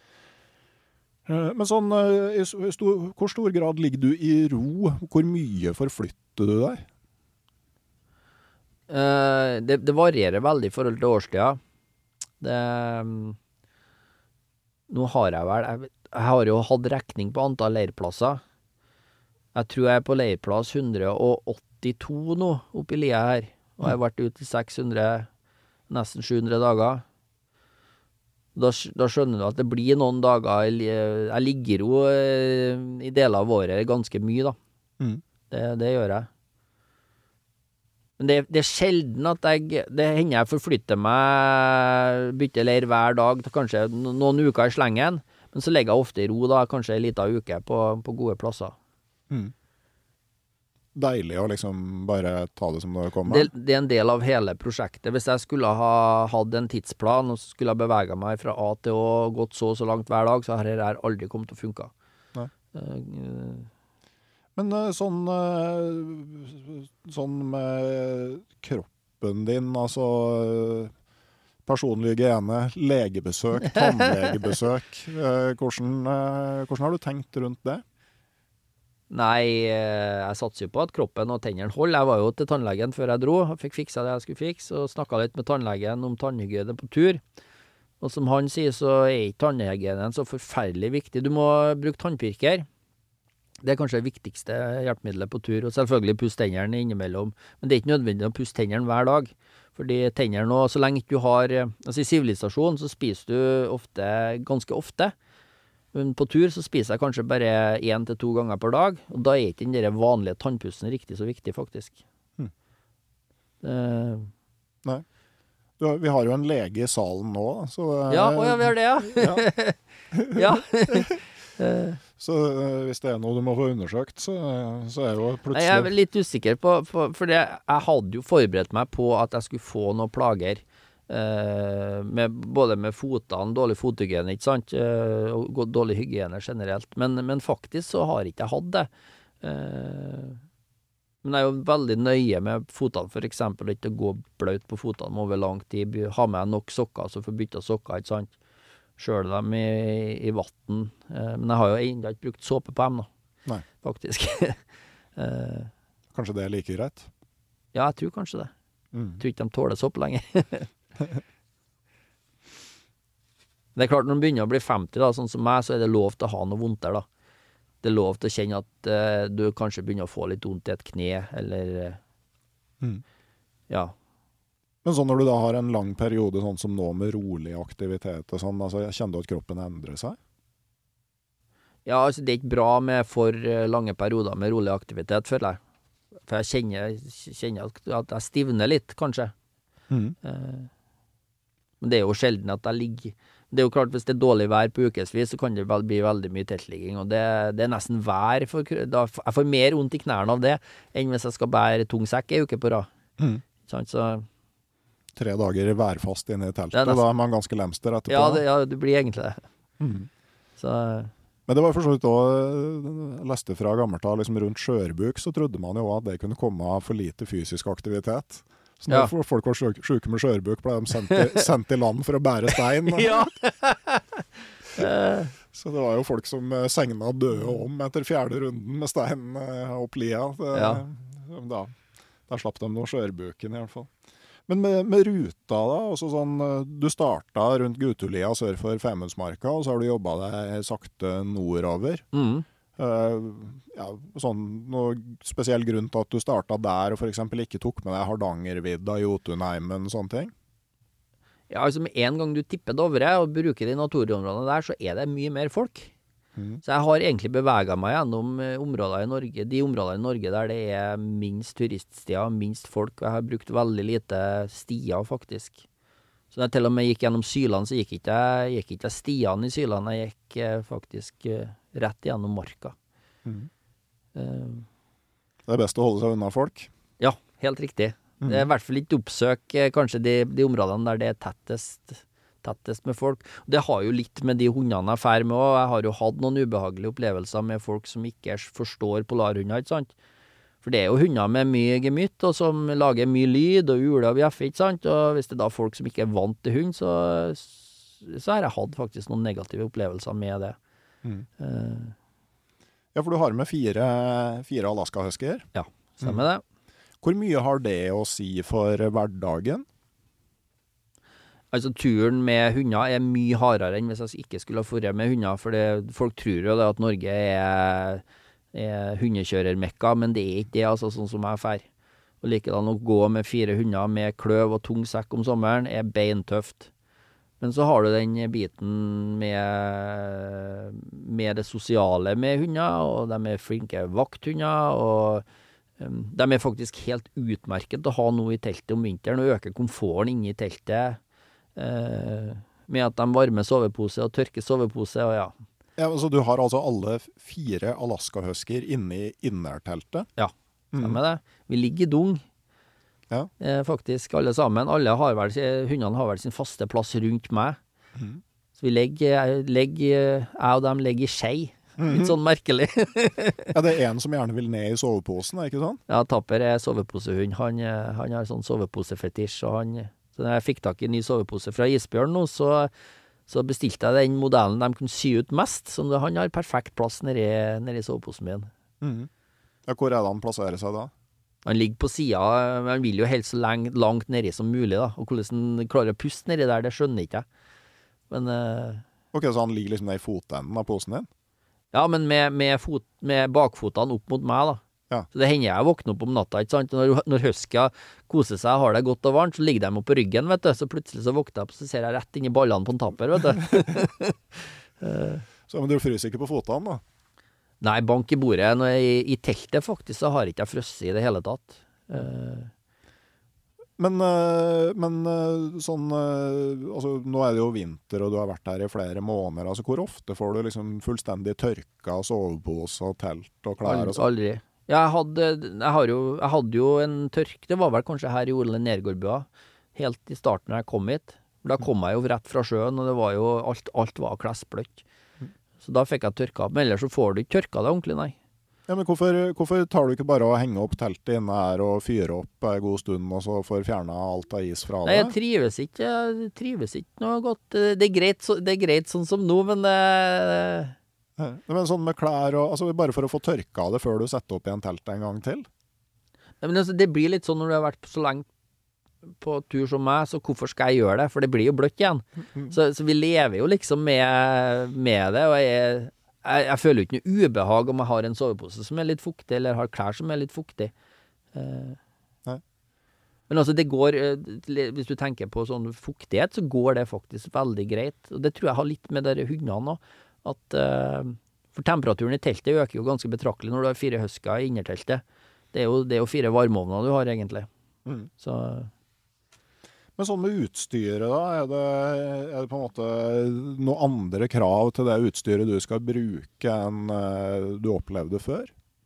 Men sånn, i stor, hvor stor grad ligger du i ro? Hvor mye forflytter du deg? Eh, det, det varierer veldig i forhold til årstida. Det... Nå har jeg vel, jeg, jeg har jo hatt rekning på antall leirplasser. Jeg tror jeg er på leirplass hundre åttito nå, oppe i lia her. Og jeg har vært ute i seks hundre, nesten sju hundre dager. Da, da skjønner du at det blir noen dager, jeg ligger jo i deler av året ganske mye da. Mm. Det, det gjør jeg. Men det, det er sjelden at jeg, det hender jeg forflytter meg, bytter leir hver dag, kanskje noen uker i slengen, men så legger jeg ofte i ro da, kanskje en liten uke på, på gode plasser. Mm. Deilig å liksom bare ta det som det kommer. Det, det er en del av hele prosjektet. Hvis jeg skulle ha hatt en tidsplan, og skulle ha beveget meg fra A til Å, gått så så langt hver dag, så har det her aldri kommet til å funke. Nei. Uh, Men sånn, sånn med kroppen din, altså personlig hygiene, legebesøk, tannlegebesøk, hvordan, hvordan har du tenkt rundt det? Nei, jeg satser jo på at kroppen og tennene holder. Jeg var jo til tannlegen før jeg dro, og fikk fiksa det jeg skulle fikse, og snakket litt med tannlegen om tannhygiene på tur. Og som han sier, så er ikke tannhygienen så forferdelig viktig. Du må bruke tannpirker. Det er kanskje det viktigste hjelpemiddelet på tur, og selvfølgelig pusse tennene innimellom. Men det er ikke nødvendig å pusse tennene hver dag, fordi tennene nå, så lenge ikke du har, altså i sivilisasjon, så spiser du ofte, ganske ofte. Men på tur så spiser jeg kanskje bare en til to ganger per dag, og da er ikke den der vanlige tannpussen riktig så viktig, faktisk. Hmm. Uh, Nei. Du, vi har jo en lege i salen nå, så... Ja, å ja, vi har det, ja. Ja. uh, så uh, hvis det er noe du må få undersøkt, så, så er jo plutselig... Jeg er litt usikker på, for, for det, jeg hadde jo forberedt meg på at jeg skulle få noen plager, Uh, med, både med fotene, dårlig fothygiene, ikke sant, uh, og dårlig hygiene generelt, men, men faktisk så har ikke jeg hatt det. Uh, men jeg er jo veldig nøye med fotene, for eksempel ikke å gå bløt på fotene over lang tid, ha med nok sokker, så får bytte sokker, ikke sant, selv dem i, i vatten, uh, men jeg har jo enda ikke brukt såpe på dem da, Nei. Faktisk. uh, kanskje det er like greit? Ja, jeg tror kanskje det. Mm. Jeg tror ikke de tåler såpe lenger. Det er klart, når man begynner å bli femti, da, sånn som meg, så er det lov til å ha noe vondt der, da. Det er lov til å kjenne at uh, du kanskje begynner å få litt vondt i et kne, eller uh, mm. ja. Men så når du da har en lang periode, sånn som nå med rolig aktivitet og sånn, altså, kjenner du at kroppen endrer seg? Ja, altså, det er ikke bra med for uh, lange perioder med rolig aktivitet, føler jeg. For jeg kjenner, kjenner at jeg stivner litt, kanskje. Mm. Uh, men det er jo sjelden at jeg ligger. Det er jo klart, hvis det er dårlig vær på ukesvis, så kan det vel bli veldig mye teltligging, og det, det er nesten vær. For, da, jeg får mer vondt i knærne av det, enn hvis jeg skal bære tung sekk en uke på rad. Mm. Sånn, så... Tre dager værfast inne i teltet, nesten... og da er man ganske lemster etterpå. Ja, det, ja, det blir egentlig det. Mm. Så... Men det var for så vidt også, leste fra gammelt av, liksom rundt skjørbuk, så trodde man jo at det kunne komme av for lite fysisk aktivitet. Så når ja. folk var syke med skjørbuk, ble de sendt i, sendt i land for å bære stein. Ja. Så det var jo folk som segna døde om etter fjerde runden med stein opp lia. Det, ja. da, da slapp de noe skjørbuken i hvert fall. Men med, med ruta da, også sånn, du startet rundt Gutulia sør for Femundsmarka, og så har du jobbet deg sakte nordover. Mm. Uh, ja, sånn, noe spesiell grunn til at du startet der, og for eksempel ikke tok med deg Hardangervidda, Jotunheimen, sånne ting? Ja, altså med en gang du tipper Dovre og bruker de naturområdene der, så er det mye mer folk. Mm. Så jeg har egentlig beveget meg gjennom områder i Norge, de områdene i Norge der det er minst turiststier, minst folk, og jeg har brukt veldig lite stier faktisk. Så når jeg til og med gikk gjennom Syland, så gikk ikke jeg, gikk ikke jeg stiene i Syland, jeg gikk eh, faktisk eh, rett gjennom marka. Mm. Uh, det er best å holde seg unna folk? Ja, helt riktig. Mm. Det er i hvert fall ikke oppsøk eh, kanskje de, de områdene der det er tettest, tettest med folk. Det har jo litt med de hundene jeg fer med, og jeg har jo hatt noen ubehagelige opplevelser med folk som ikke forstår polarhunder, ikke sant? For det er jo hunder med mye gemytt, og som lager mye lyd og uler og bjeffer, ikke sant? Og hvis det er da folk som ikke er vant til hund, så, så har jeg hatt faktisk noen negative opplevelser med det. Mm. Uh, ja, for du har med fire, fire Alaska Huskier. Ja, stemmer mm. det. Hvor mye har det å si for hverdagen? Altså, turen med hunder er mye hardere enn hvis jeg ikke skulle ha forret med hunder, for det, folk tror jo det at Norge er... er hundekjørermekka, men det er ikke det, altså, sånn som jeg fer. Og likedan å gå med fire hunder med kløv og tung sekk om sommeren er beintøft. Men så har du den biten med, med det sosiale med hunder, og de er flinke vakthunder, og um, de er faktisk helt utmerket å ha noe i teltet om vinteren, og øke komforten inne i teltet, uh, med at de varmer sovepose og tørker sovepose, og ja. Ja, så du har altså alle fire Alaska Huskier inne i innerteltet? Ja, stemmer det. Vi ligger i dung. Ja. Eh, faktisk, alle sammen. Alle har vel, hundene har vel sin faste plass rundt meg. Mm. Så vi legger, legger, jeg og dem legger i skei. Litt sånn merkelig. Ja, det er en som gjerne vil ned i soveposen, er ikke sånn? Ja, Tapper er soveposehund. Han, han har sånn soveposefetisj, og han... Så når jeg fikk tak i en ny sovepose fra Isbjørn nå, så, så bestilte jeg den modellen de kunne sy ut mest, så han har perfekt plass nede, nede i soveposen min. Mm. Ja, hvor er det han plasserer seg da? Han ligger på siden, men han vil jo helst så langt, langt nedi som mulig da, og hvordan han klarer å puste nedi der, det skjønner ikke jeg. Men... Uh, ok, så han ligger liksom nede i fotenden av posen din? Ja, men med, med, fot, med bakfotene opp mot meg da. Ja. Så det hender jeg våkner opp om natta, ikke sant? Når, når høska koser seg, har det godt og varmt, så ligger de opp på ryggen, vet du. Så plutselig så våkner jeg opp, så ser jeg rett inn i ballene på en Tapper, vet du. Så men du fryser ikke på fotene da? Nei, bank i bordet. Når jeg, i, I teltet faktisk, så har ikke jeg frøsset i det hele tatt. Uh, Men, men sånn, altså nå er det jo vinter og du har vært her i flere måneder, altså hvor ofte får du liksom fullstendig tørka sovepose og telt og klær og sånn? Aldri. Jeg hadde, jeg, har jo, jeg hadde jo en tørk, det var vel kanskje her i Ole Nergårdbua, helt i starten når jeg kom hit. Da kom jeg jo rett fra sjøen, og det var jo, alt, alt var klesbløtt. Så da fikk jeg tørka, men ellers så får du ikke tørka det ordentlig, nei. Ja, men hvorfor, hvorfor tar du ikke bare å henge opp teltet inne her og fyre opp en god stund, og så får fjernet alt av is fra det? Nei, jeg trives ikke, jeg trives ikke noe godt. Det er greit, det er greit sånn som nå, men det... Ja, men sånn med klær og, altså bare for å få tørka det før du setter opp igjen teltet en gang til? Nei, men altså, det blir litt sånn når du har vært så lenge på tur som meg, så hvorfor skal jeg gjøre det? For det blir jo bløtt igjen. Mm. Så, så vi lever jo liksom med, med det, og jeg... Jeg, jeg føler jo ikke noe ubehag om jeg har en sovepose som er litt fuktig, eller har klær som er litt fuktig. Uh, men altså, det går, uh, hvis du tenker på sånn fuktighet, så går det faktisk veldig greit. Og det tror jeg har litt med de hundene også, at uh, for temperaturen i teltet øker jo ganske betraktelig når du har fire høsker i innerteltet. Det er jo, det er jo fire varmeovner du har egentlig. Mm. Så... Men sånn med utstyret da, er det, er det på en måte noen andre krav til det utstyret du skal bruke enn uh, du opplevde før?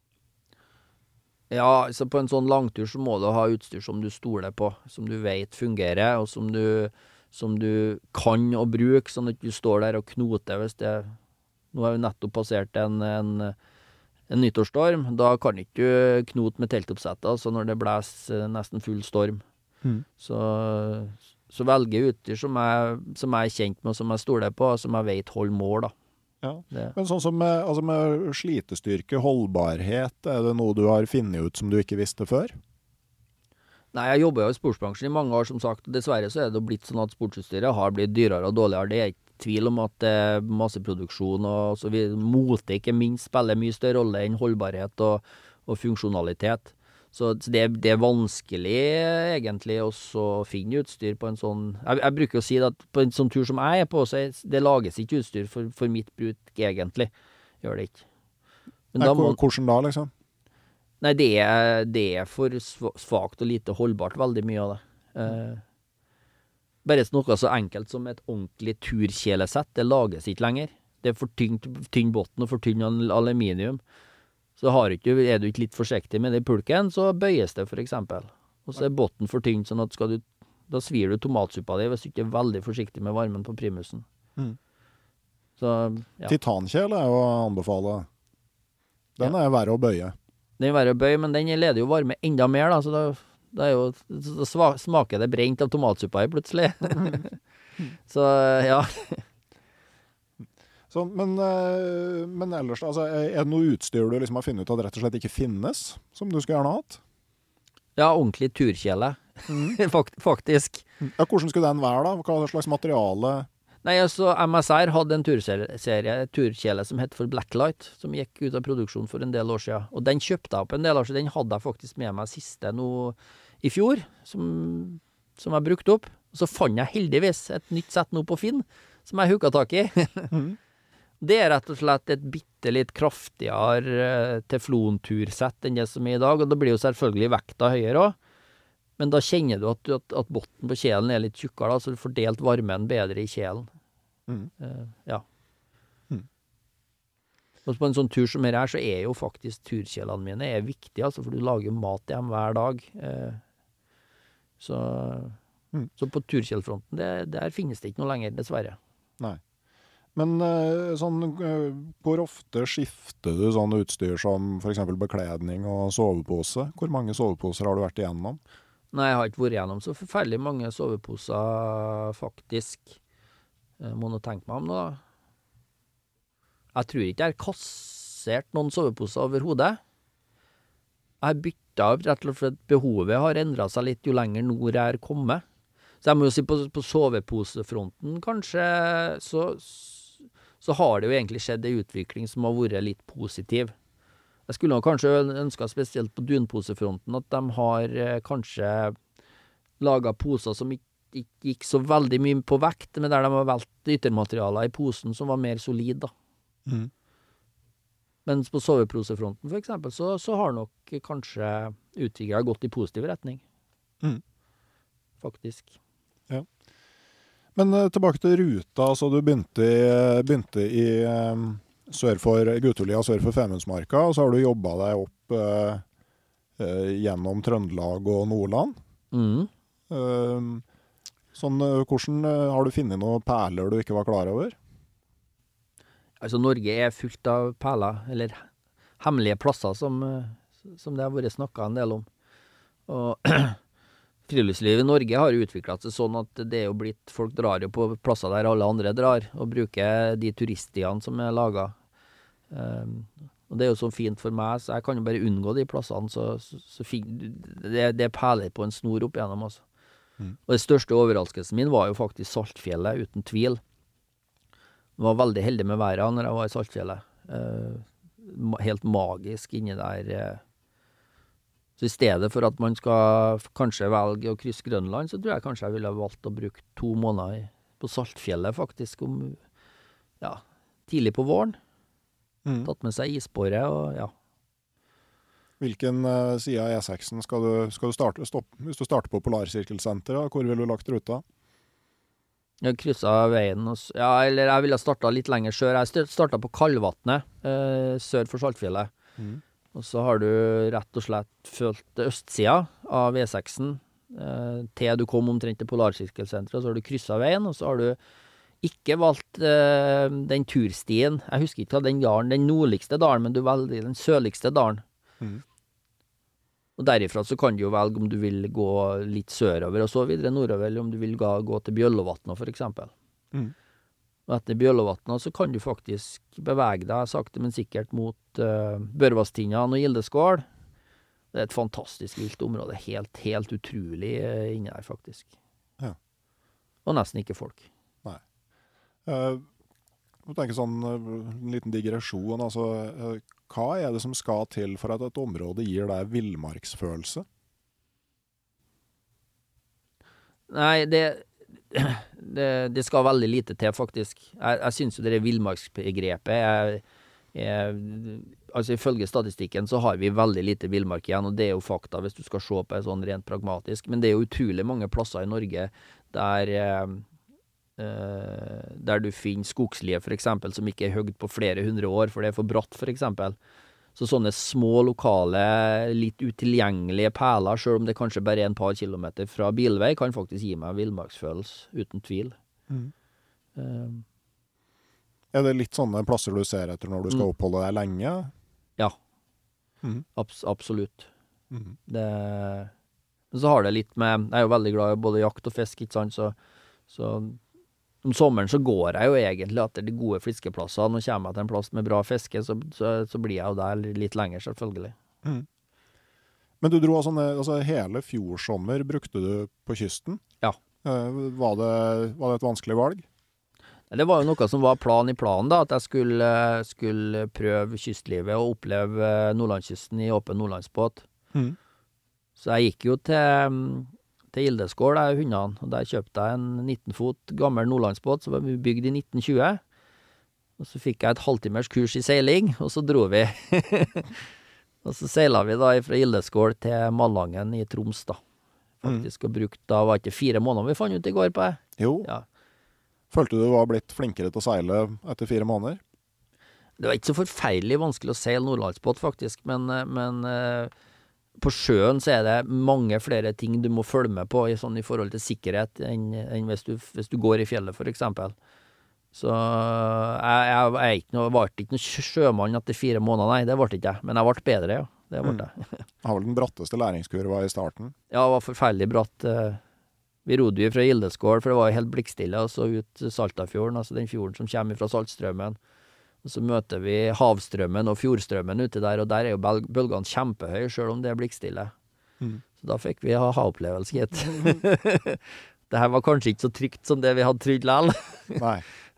Ja, så på en sånn langtur så må du ha utstyr som du stoler på, som du vet fungerer, og som du, som du kan å bruke, sånn at du står der og knoter hvis det... Nå har vi nettopp passert en, en, en nyttårsstorm, da kan ikke du knote med teltoppsettet, altså når det blæser nesten full storm. Mm. Så, så velger jeg utstyr som jeg, som jeg er kjent med, som jeg stoler på, og som jeg vet holder mål da. Ja. Men sånn som med, altså med slitestyrke, holdbarhet, er det noe du har funnet ut som du ikke visste før? Nei, jeg jobber jo i sportsbransjen i mange år, som sagt, og dessverre så er det blitt sånn at sportsutstyret har blitt dyrere og dårligere. Det er ikke tvil om at det er masseproduksjon, og så vi, mote ikke minst spiller mye større rolle enn holdbarhet og, og funksjonalitet. Så det, det er vanskelig egentlig også å finne utstyr på en sånn... Jeg, jeg bruker å si at på en sånn tur som jeg er på, så det lages ikke utstyr for, for mitt bruk egentlig. Gjør det ikke. Men Nei, da må, hvordan da, liksom? Nei, det er, det er for svagt og lite holdbart, veldig mye av det. Eh, bare noe så enkelt som et ordentlig turkjelesett, det lages ikke lenger. Det er for tynn, tynn botten og for tynn aluminium. Så har ikke, er du ikke litt forsiktig med det i pulken, så bøyes det for eksempel. Og så er botten for tynn, sånn at skal du, da svir du tomatsuppa di hvis du ikke er veldig forsiktig med varmen på primusen. Mm. Så, ja. Titankjel er jo å anbefale. Den ja. Er verre å bøye. Den er verre å bøye, men den leder jo varme enda mer da, så da, da, er jo, da smaker det brent av tomatsuppa i plutselig. Så, ja... Så, men, men ellers, altså, er det noe utstyr du liksom har funnet ut at rett og slett ikke finnes, som du skulle gjerne ha hatt? Ja, ordentlig turkjele, mm. faktisk. Ja, hvordan skulle den være da? Hva slags materiale? Nei, altså, M S R hadde en turserie, turkjele som het for Blacklight, som gikk ut av produksjon for en del år siden. Og den kjøpte jeg opp en del år siden, den hadde jeg faktisk med meg siste nå i fjor, som, som jeg brukte opp. Og så fant jeg heldigvis et nytt sett nå på Finn, som jeg hukket tak i. mm. Det er rett og slett et bitte litt kraftigere teflontursett enn det som er i dag, og da blir jo selvfølgelig vekta høyere også. Men da kjenner du at, at, at botten på kjelen er litt tjukkere, da, så du får delt varmen bedre i kjelen. Mm. Uh, ja. Mm. Og på en sånn tur som her, så er jo faktisk turkjelene mine er viktige, altså, for du lager mat i dem hver dag. Uh, så, mm. så på turkjelfronten, det, der finnes det ikke noe lenger, dessverre. Nei. Men sånn, hvor ofte skifter du sånn utstyr som for eksempel bekledning og sovepose? Hvor mange soveposer har du vært igjennom? Nei, jeg har ikke vært igjennom så forferdelig mange soveposer, faktisk. Jeg må nå tenke meg om nå, da. Jeg tror ikke jeg har kassert noen soveposer over hodet. Jeg har byttet opp rett og slett behovet har endret seg litt jo lenger nord jeg er kommet. Så jeg må jo si på, på soveposefronten kanskje, så, så har det jo egentlig skjedd en utvikling som har vært litt positiv. Jeg skulle nok kanskje ønske spesielt på dunposefronten at de har eh, kanskje laget poser som ikke, ikke gikk så veldig mye på vekt, men der de har valgt yttermaterialer i posen som var mer solid da. Mm. Mens på soveposefronten for eksempel, så, så har nok kanskje utviklet gått i positiv retning. Mm. Faktisk. Ja. Men uh, tilbake til ruta, altså du begynte i, begynte i um, sør for Gutulia, sør for Femundsmarka, og så har du jobbet deg opp uh, uh, gjennom Trøndelag og Nordland. Mm. Uh, sånn, uh, hvordan uh, har du finnet noen perler du ikke var klar over? Altså, Norge er fullt av perler, eller hemmelige plasser som, som det har vært snakket en del om. Og friluftsliv i Norge har utviklet seg sånn at det er jo blitt, folk drar jo på plasser der alle andre drar, og bruker de turiststiene som er laget. Um, og det er jo så fint for meg, så jeg kan jo bare unngå de plassene, så, så, så fin, det, det er perler på en snor opp igjennom, altså. Mm. Og det største overraskelsen min var jo faktisk Saltfjellet, uten tvil. Jeg var veldig heldig med været når jeg var i Saltfjellet. Eh, helt magisk inni der. Eh. Så i stedet for at man skal kanskje velge å krysse Grønland, så tror jeg kanskje jeg ville ha valgt å bruke to måneder i, på Saltfjellet faktisk, om, ja, tidlig på våren. Mm. Tatt med seg isbåre og ja. Hvilken uh, side av E seksen skal du, skal du starte, stoppe? Hvis du starter på Polarsirkelsenteret, hvor vil du lagt ruta? Jeg krysset veien, og, ja, eller jeg ville starta litt lenger sør. Jeg starta på Kaldvatnet, eh, sør for Saltfjellet. Mm. Og så har du rett og slett følt østsida av E seksen, eh, til du kom omtrent til Polarsirkelsenteret, så har du krysset veien, og så har du ikke valgt eh, den turstien. Jeg husker ikke hva den dalen, den nordligste dalen, men du velger den sørligste dalen. Mm. Og derifra så kan du jo velge om du vil gå litt sørover og så videre nordover, eller om du vil gå, gå til Bjøllovatnet for eksempel. Mm. Og etter Bjøllovatnet så kan du faktisk bevege deg sakte, men sikkert mot uh, Børvastinnan og Gildeskål. Det er et fantastisk vilt område, helt, helt utrolig uh, inne der faktisk. Ja. Og nesten ikke folk. Nei. Uh, jeg tenker sånn, en liten digresjon, altså, uh, hva er det som skal til for at et område gir deg villmarksfølelse? Nei, det, det, det skal veldig lite til, faktisk. Jeg, jeg synes jo det villmarksbegrepet er, er, altså ifølge statistikken så har vi veldig lite villmark igjen, og det er jo fakta hvis du skal se på det sånn rent pragmatisk. Men det er jo utrolig mange plasser i Norge der, eh, der du finner skogslie for eksempel, som ikke er høgd på flere hundre år, for det er for bratt for eksempel. Så sånne små, lokale, litt utilgjengelige perler, selv om det kanskje bare er en par kilometer fra bilvei, kan faktisk gi meg villmarksfølelse, uten tvil. Mm. Um, er det litt sånne plasser du ser etter når du skal mm. oppholde deg lenge? Ja, mm. Abs- absolutt. Mm. Det, så har det litt med, jeg er jo veldig glad i både jakt og fisk, ikke sant, så, så om sommeren så går jeg jo egentlig etter de gode fiskeplasser. Nå kommer jeg til en plass med bra fiske, så, så, så blir jeg jo der litt lenger, selvfølgelig. Mm. Men du dro altså, altså hele fjorsommer brukte du på kysten? Ja. Eh, var, det, var det et vanskelig valg? Det var jo noe som var plan i planen da, at jeg skulle, skulle prøve kystlivet og oppleve Nordlandskysten i åpen nordlandsbåt. Mm. Så jeg gikk jo til... til Gildeskål, der hundene, og der kjøpte jeg en nitten fot gammel nordlandsbåt som var bygd i nitten tjue. Og så fikk jeg et halvtimers kurs i seiling, og så dro vi. Og så seilet vi da fra Gildeskål til Malangen i Troms da. Faktisk, mm. og brukt da, var ikke fire måneder vi fant ut i går på det. Jo. Ja. Følte du var blitt flinkere til å seile etter fire måneder? Det var ikke så forferdelig vanskelig å seile nordlandsbåt faktisk, men... men på sjøen så er det mange flere ting du må følge med på i, sånn, i forhold til sikkerhet enn, enn hvis, du, hvis du går i fjellet for eksempel. Så jeg, jeg, jeg ikke noe, var ikke noe sjømann etter fire måneder, nei, det ble ikke jeg. Men jeg ble bedre, ja. Det ble jeg. Mm. Har vel den bratteste læringskurva i starten? Ja, det var forferdelig bratt. Vi rodde jo fra Gildeskål, for det var jo helt blikkstille, og så ut Saltafjorden, altså den fjorden som kommer fra Saltstrømmen. Og så møter vi havstrømmen og fjordstrømmen ute der, og der er jo bølgene kjempehøye, selv om det er blikkstille. Mm. Så da fikk vi ha-ha-opplevelse, gitt. Det her var kanskje ikke så trygt som det vi hadde trodd likevel. Nei.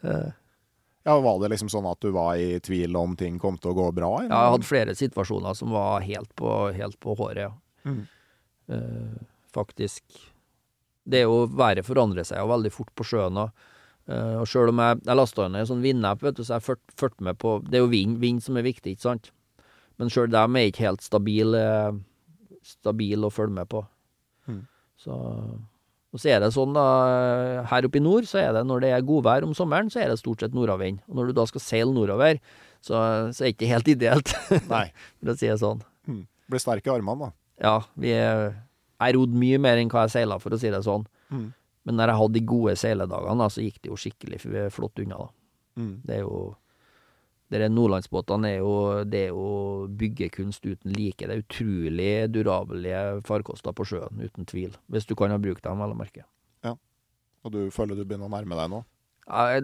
Ja, var det liksom sånn at du var i tvil om ting kom til å gå bra? Eller? Ja, jeg hadde flere situasjoner som var helt på, helt på håret, ja. Mm. Uh, faktisk. Det er jo, været forandrer seg jo veldig fort på sjøen, og, uh, og selv om jeg, jeg lastet ned en sånn vindapp, vet du, så jeg ført, ført med på, det er jo vind, vind som er viktig, ikke sant? Men selv dem er ikke helt stabil, uh, stabil å følge med på. Mm. Så... Og så er det sånn da, her oppe i nord, så er det når det er godvær om sommeren, så er det stort sett nordavind. Og når du da skal seile nordover, så, så er det ikke helt ideelt. Nei. For å si det sånn. Hmm. Blir sterk i armene da. Ja, vi er, jeg rodde mye mer enn hva jeg seilet, for å si det sånn. Hmm. Men når jeg hadde de gode seiledagene da, så gikk det jo skikkelig flott unna da. Hmm. Det er jo, det er nordlandsbåtene er jo, det er jo byggekunst uten like. Det er utrolig durablige farkoster på sjøen, uten tvil. Hvis du kan ha brukt dem, vel å merke. Ja, og du føler du begynner å nærme deg nå? Ja,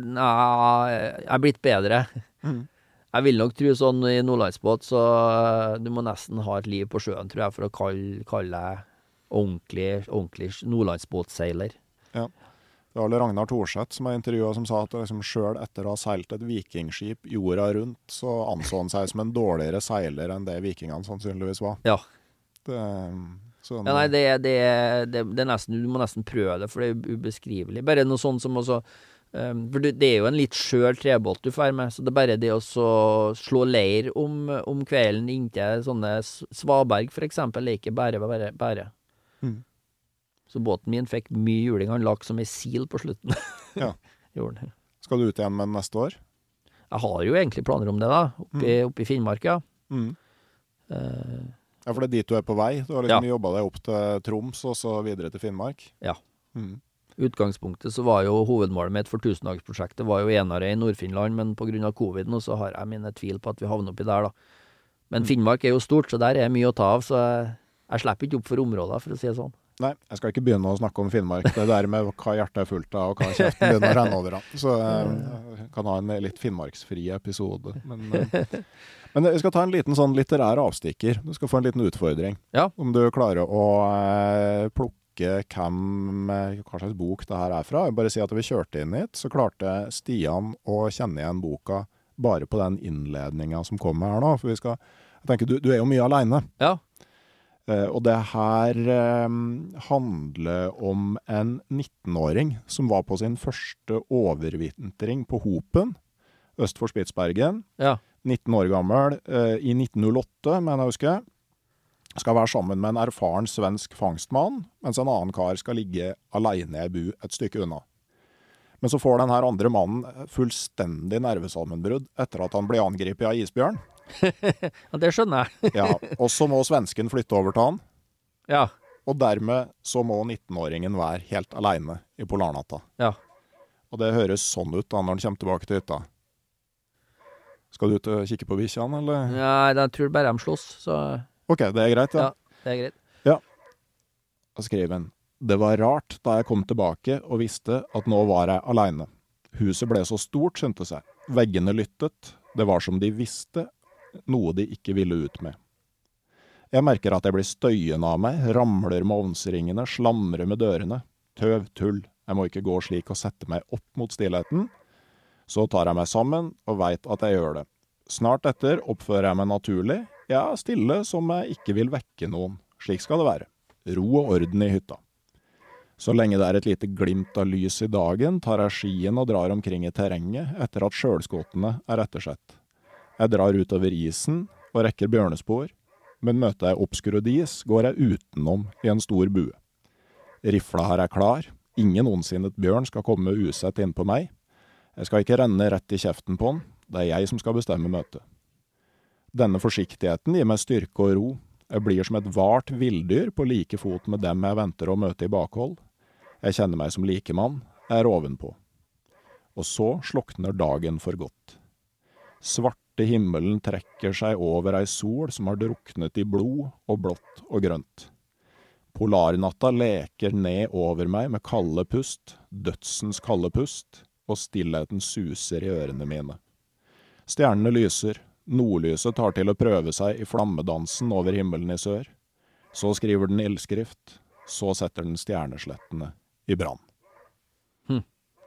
jeg er blitt bedre. Mm. Jeg vil nok tro sånn i nordlandsbåt, så du må nesten ha et liv på sjøen, tror jeg, for å kalle, kalle deg ordentlig, ordentlig nordlandsbåtseiler. Ja. Det var Ragnar Thorseth som er intervjuet som sa at liksom selv etter å ha seilt et vikingskip jorda rundt, så anså han seg som en dårligere seiler enn det vikingene sannsynligvis var. Ja. Det, sånn, ja nei, det, det, det, det er nesten, du må nesten prøve det, for det er ubeskrivelig. Bare noe sånt som også, um, for det er jo en litt skjør trebåt du fer med, så det er bare det å så slå leir om, om kvelden inntil sånne Svaberg for eksempel, det er ikke bare, bare, bare. Mm. Så båten min fikk mye juling, han lagt som en sil på slutten. Ja. Skal du ut igjen med den neste år? Jeg har jo egentlig planer om det da, oppe, mm. oppe i Finnmark, ja. Mm. Uh, ja, for det er dit du er på vei. Du har liksom ja. jobbet deg opp til Troms, og så videre til Finnmark. Ja. Mm. Utgangspunktet så var jo hovedmålet mitt for tusendagsprosjektet var jo enere i Nord-Finland, men på grunn av covid nå så har jeg mine tvil på at vi havner oppi der da. Men mm. Finnmark er jo stort, så der er mye å ta av, så jeg, jeg slipper ikke opp for områder, for å si det sånn. Nei, jeg skal ikke begynne å snakke om Finnmark. Det der med hva hjertet er fullt av, og hva kjeften begynner å renne over av. Så jeg kan ha en litt finnmarksfri episode. Men, men jeg skal ta en liten sånn litterær avstikker. Du skal få en liten utfordring. Ja. Om du klarer å plukke hvem, hva slags bok det her er fra. Jeg bare si at da vi kjørte inn hit, så klarte Stian å kjenne igjen boka bare på den innledningen som kommer her nå. For vi skal, jeg tenker, du, du er jo mye alene. Ja. Uh, og det her um, handler om en nittenåring som var på sin første overvintring på Hopen, øst for Spitsbergen. Ja. nitten år gammel, uh, i nitten null åtte, mener jeg husker. Skal være sammen med en erfaren svensk fangstmann, mens en annen kar skal ligge alene i bu et stykke unna. Men så får den her andre mannen fullstendig nervesammenbrudd etter at han blir angrepet av isbjørn. Ja, det skjønner jeg. Ja, og så må svensken flytte over til han. Ja. Og dermed så må nittenåringen være helt alene i polarnatta. Ja. Og det høres sånn ut da når han kommer tilbake til hytta. Skal du ut og kikke på bikkjene, eller? Ja, jeg tror bare de slåss, så... Ok, det er greit, ja. Ja, det er greit. Ja. Og skriver han. Det var rart da jeg kom tilbake og visste at nå var jeg alene. Huset ble så stort, syntes jeg. Veggene lyttet. Det var som de visste, noe de ikke ville ut med. Jeg merker at jeg blir støyende av meg, ramler med ovnsringene, slamrer med dørene. Tøv, tull, jeg må ikke gå slik og sette meg opp mot stillheten. Så tar jeg meg sammen og vet at jeg gjør det. Snart etter oppfører jeg meg naturlig, ja, stille som jeg ikke vil vekke noen. Slik skal det være. Ro og orden i hytta. Så lenge det er et lite glimt av lys i dagen, tar jeg skien og drar omkring i terrenget etter at sjølskotene er ettersett. Jeg drar utover isen og rekker bjørnespor, men møter jeg oppskrudd is, går jeg utenom i en stor bue. Rifla her er klar, ingen ondsinnet bjørn skal komme usett inn på meg. Jeg skal ikke renne rett i kjeften på den, det er jeg som skal bestemme møtet. Denne forsiktigheten gir meg styrke og ro. Jeg blir som et vart villdyr på like fot med dem jeg venter å møte i bakhold. Jeg kjenner meg som likemann, jeg er ovenpå. og så slokner dagen for godt. Svarte himmelen trekker seg over ei sol som har druknet i blod og blått og grønt. Polarnatta leker ned over meg med kalde pust, dødsens kalde pust, og stillheten suser i ørene mine. Stjernene lyser, nordlyset tar til å prøve seg i flammedansen over himmelen i sør. Så skriver den ildskrift, så setter den stjerneslettene i brann. Hm.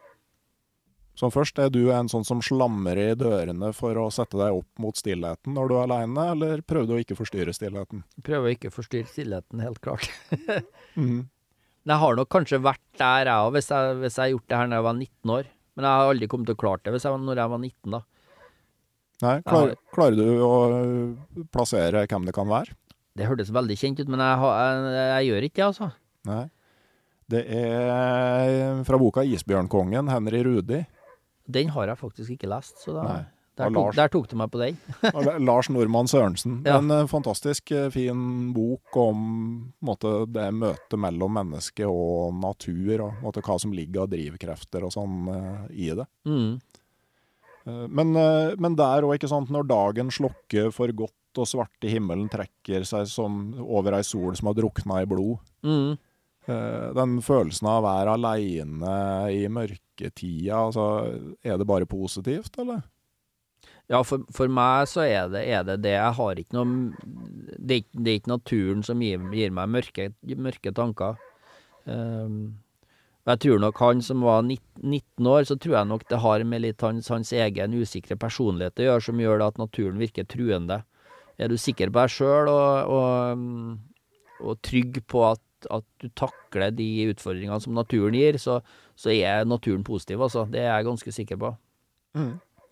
Så først, er du en sånn som slammer i dørene for å sette deg opp mot stillheten når du er alene, eller prøver du å ikke forstyrre stillheten? Prøver å ikke forstyrre stillheten, helt klart. mm. Jeg har nok kanskje vært der jeg, hvis jeg, hvis jeg har gjort det her når jeg var nitten år. Men jeg har aldri kommet til å klare det hvis jeg, når jeg var nitten da. Nei, klar, har... klarer du å plassere hvem det kan være? Det hørtes veldig kjent ut, men jeg, jeg, jeg gjør ikke det, altså. Nei. Det er fra boka Isbjørnkongen, Henry Rudi. Den har jeg faktisk ikke lest, så da, der, tok, Lars, der tok du meg på den. Lars Normann Sørensen. Ja. En fantastisk fin bok om måte, det møtet mellom menneske og natur, og måte, hva som ligger av drivkrefter og sånn uh, i det. Mm. Uh, men, uh, men der også, ikke sant, når dagen slokker for godt, og svarte himmelen trekker seg som over ei sol som har druknet i blod. Mm. Uh, den følelsen av å være alene i mørketida, altså, er det bare positivt, eller? Ja, for, for meg så er det, er det det. Jeg har ikke noe, det er ikke, det er ikke naturen som gir, gir meg mørke, mørke tanker. Um, jeg tror nok han som var nitten år, så tror jeg nok det har med litt hans, hans egen usikre personlighet å gjøre, som gjør det at naturen virker truende. Er du sikker på deg selv og, og, og trygg på at, at du takler de utfordringene som naturen gir, så, så er naturen positiv, altså. Det er jeg ganske sikker på. Mm.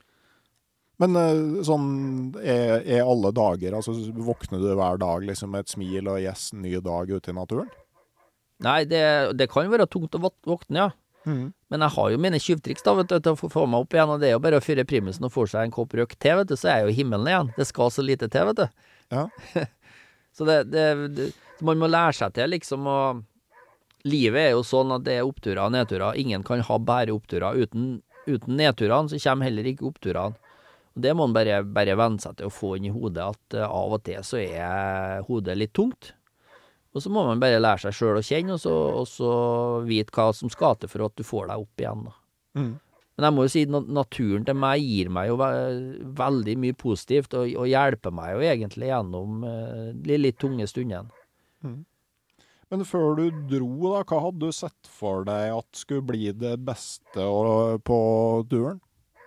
Men sånn, er, er alle dager, altså våkner du hver dag liksom med et smil og yes, en ny dag ute i naturen? Nei, det, det kan være tungt å våkne, ja. Mm. Men jeg har jo mine tjuvtriks da, vet du, til å få meg opp igjen, og det er jo bare å fyre primusen og få seg en kopp røkt te, vet du, så er jeg jo i himmelen igjen. Det skal så lite te, vet du. Ja. Så det, det, det, man må lære seg til, liksom, og livet er jo sånn at det er oppturer og nedturer. Ingen kan ha bare oppturer. Uten, uten nedturene så kommer heller ikke oppturene. Og det må man bare, bare venne seg til å få inn i hodet, at uh, av og til så er hodet litt tungt. Og så må man bare lære seg selv å kjenne, og så, og så vite hva som skal til for at du får deg opp igjen. Da. Mm. Men jeg må jo si at naturen til meg gir meg jo ve veldig mye positivt, og, og hjelper meg jo egentlig gjennom uh, de litt tunge stundene. Mm. Men før du dro, da, hva hadde du sett for deg at skulle bli det beste på turen?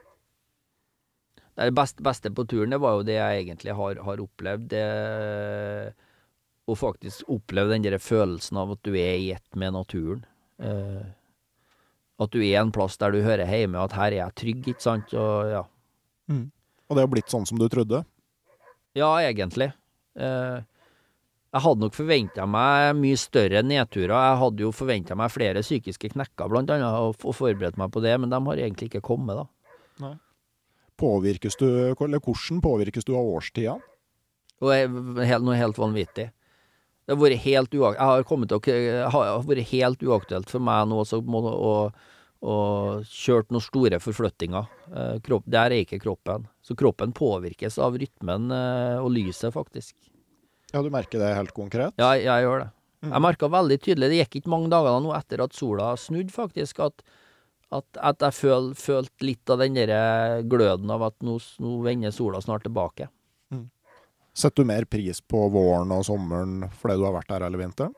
Det beste, beste på turen, det var jo det jeg egentlig har, har opplevd. Det å faktisk oppleve den der følelsen av at du er i ett med naturen. Eh, at du er en plass der du hører hjemme, at her er jeg trygg, ikke sant? Og, ja. Mm. Og det har blitt sånn som du trodde? Ja, egentlig. Eh, jeg hadde nok forventet meg mye større nedturer. Jeg hadde jo forventet meg flere psykiske knekker, blant annet, og, og forberedt meg på det, men de har egentlig ikke kommet, da. Nei. Påvirkes du, eller hvordan påvirkes du av årstida? Og helt, noe helt vanvittig. Det har vært helt, uak jeg har kommet til å, har vært helt uaktuelt for meg nå så må, og, og kjørt noen store forflyttinger. Eh, kropp, der er ikke kroppen. Så kroppen påvirkes av rytmen eh, og lyset, faktisk. Ja, du merker det helt konkret? Ja, jeg gjør det. Mm. Jeg merket veldig tydelig, det gikk ikke mange dager nå etter at sola snudde, faktisk, at, at, at jeg føl, følte litt av den der gløden av at nå, nå vender sola snart tilbake. Mm. Setter du mer pris på våren og sommeren fordi du har vært der hele vinteren?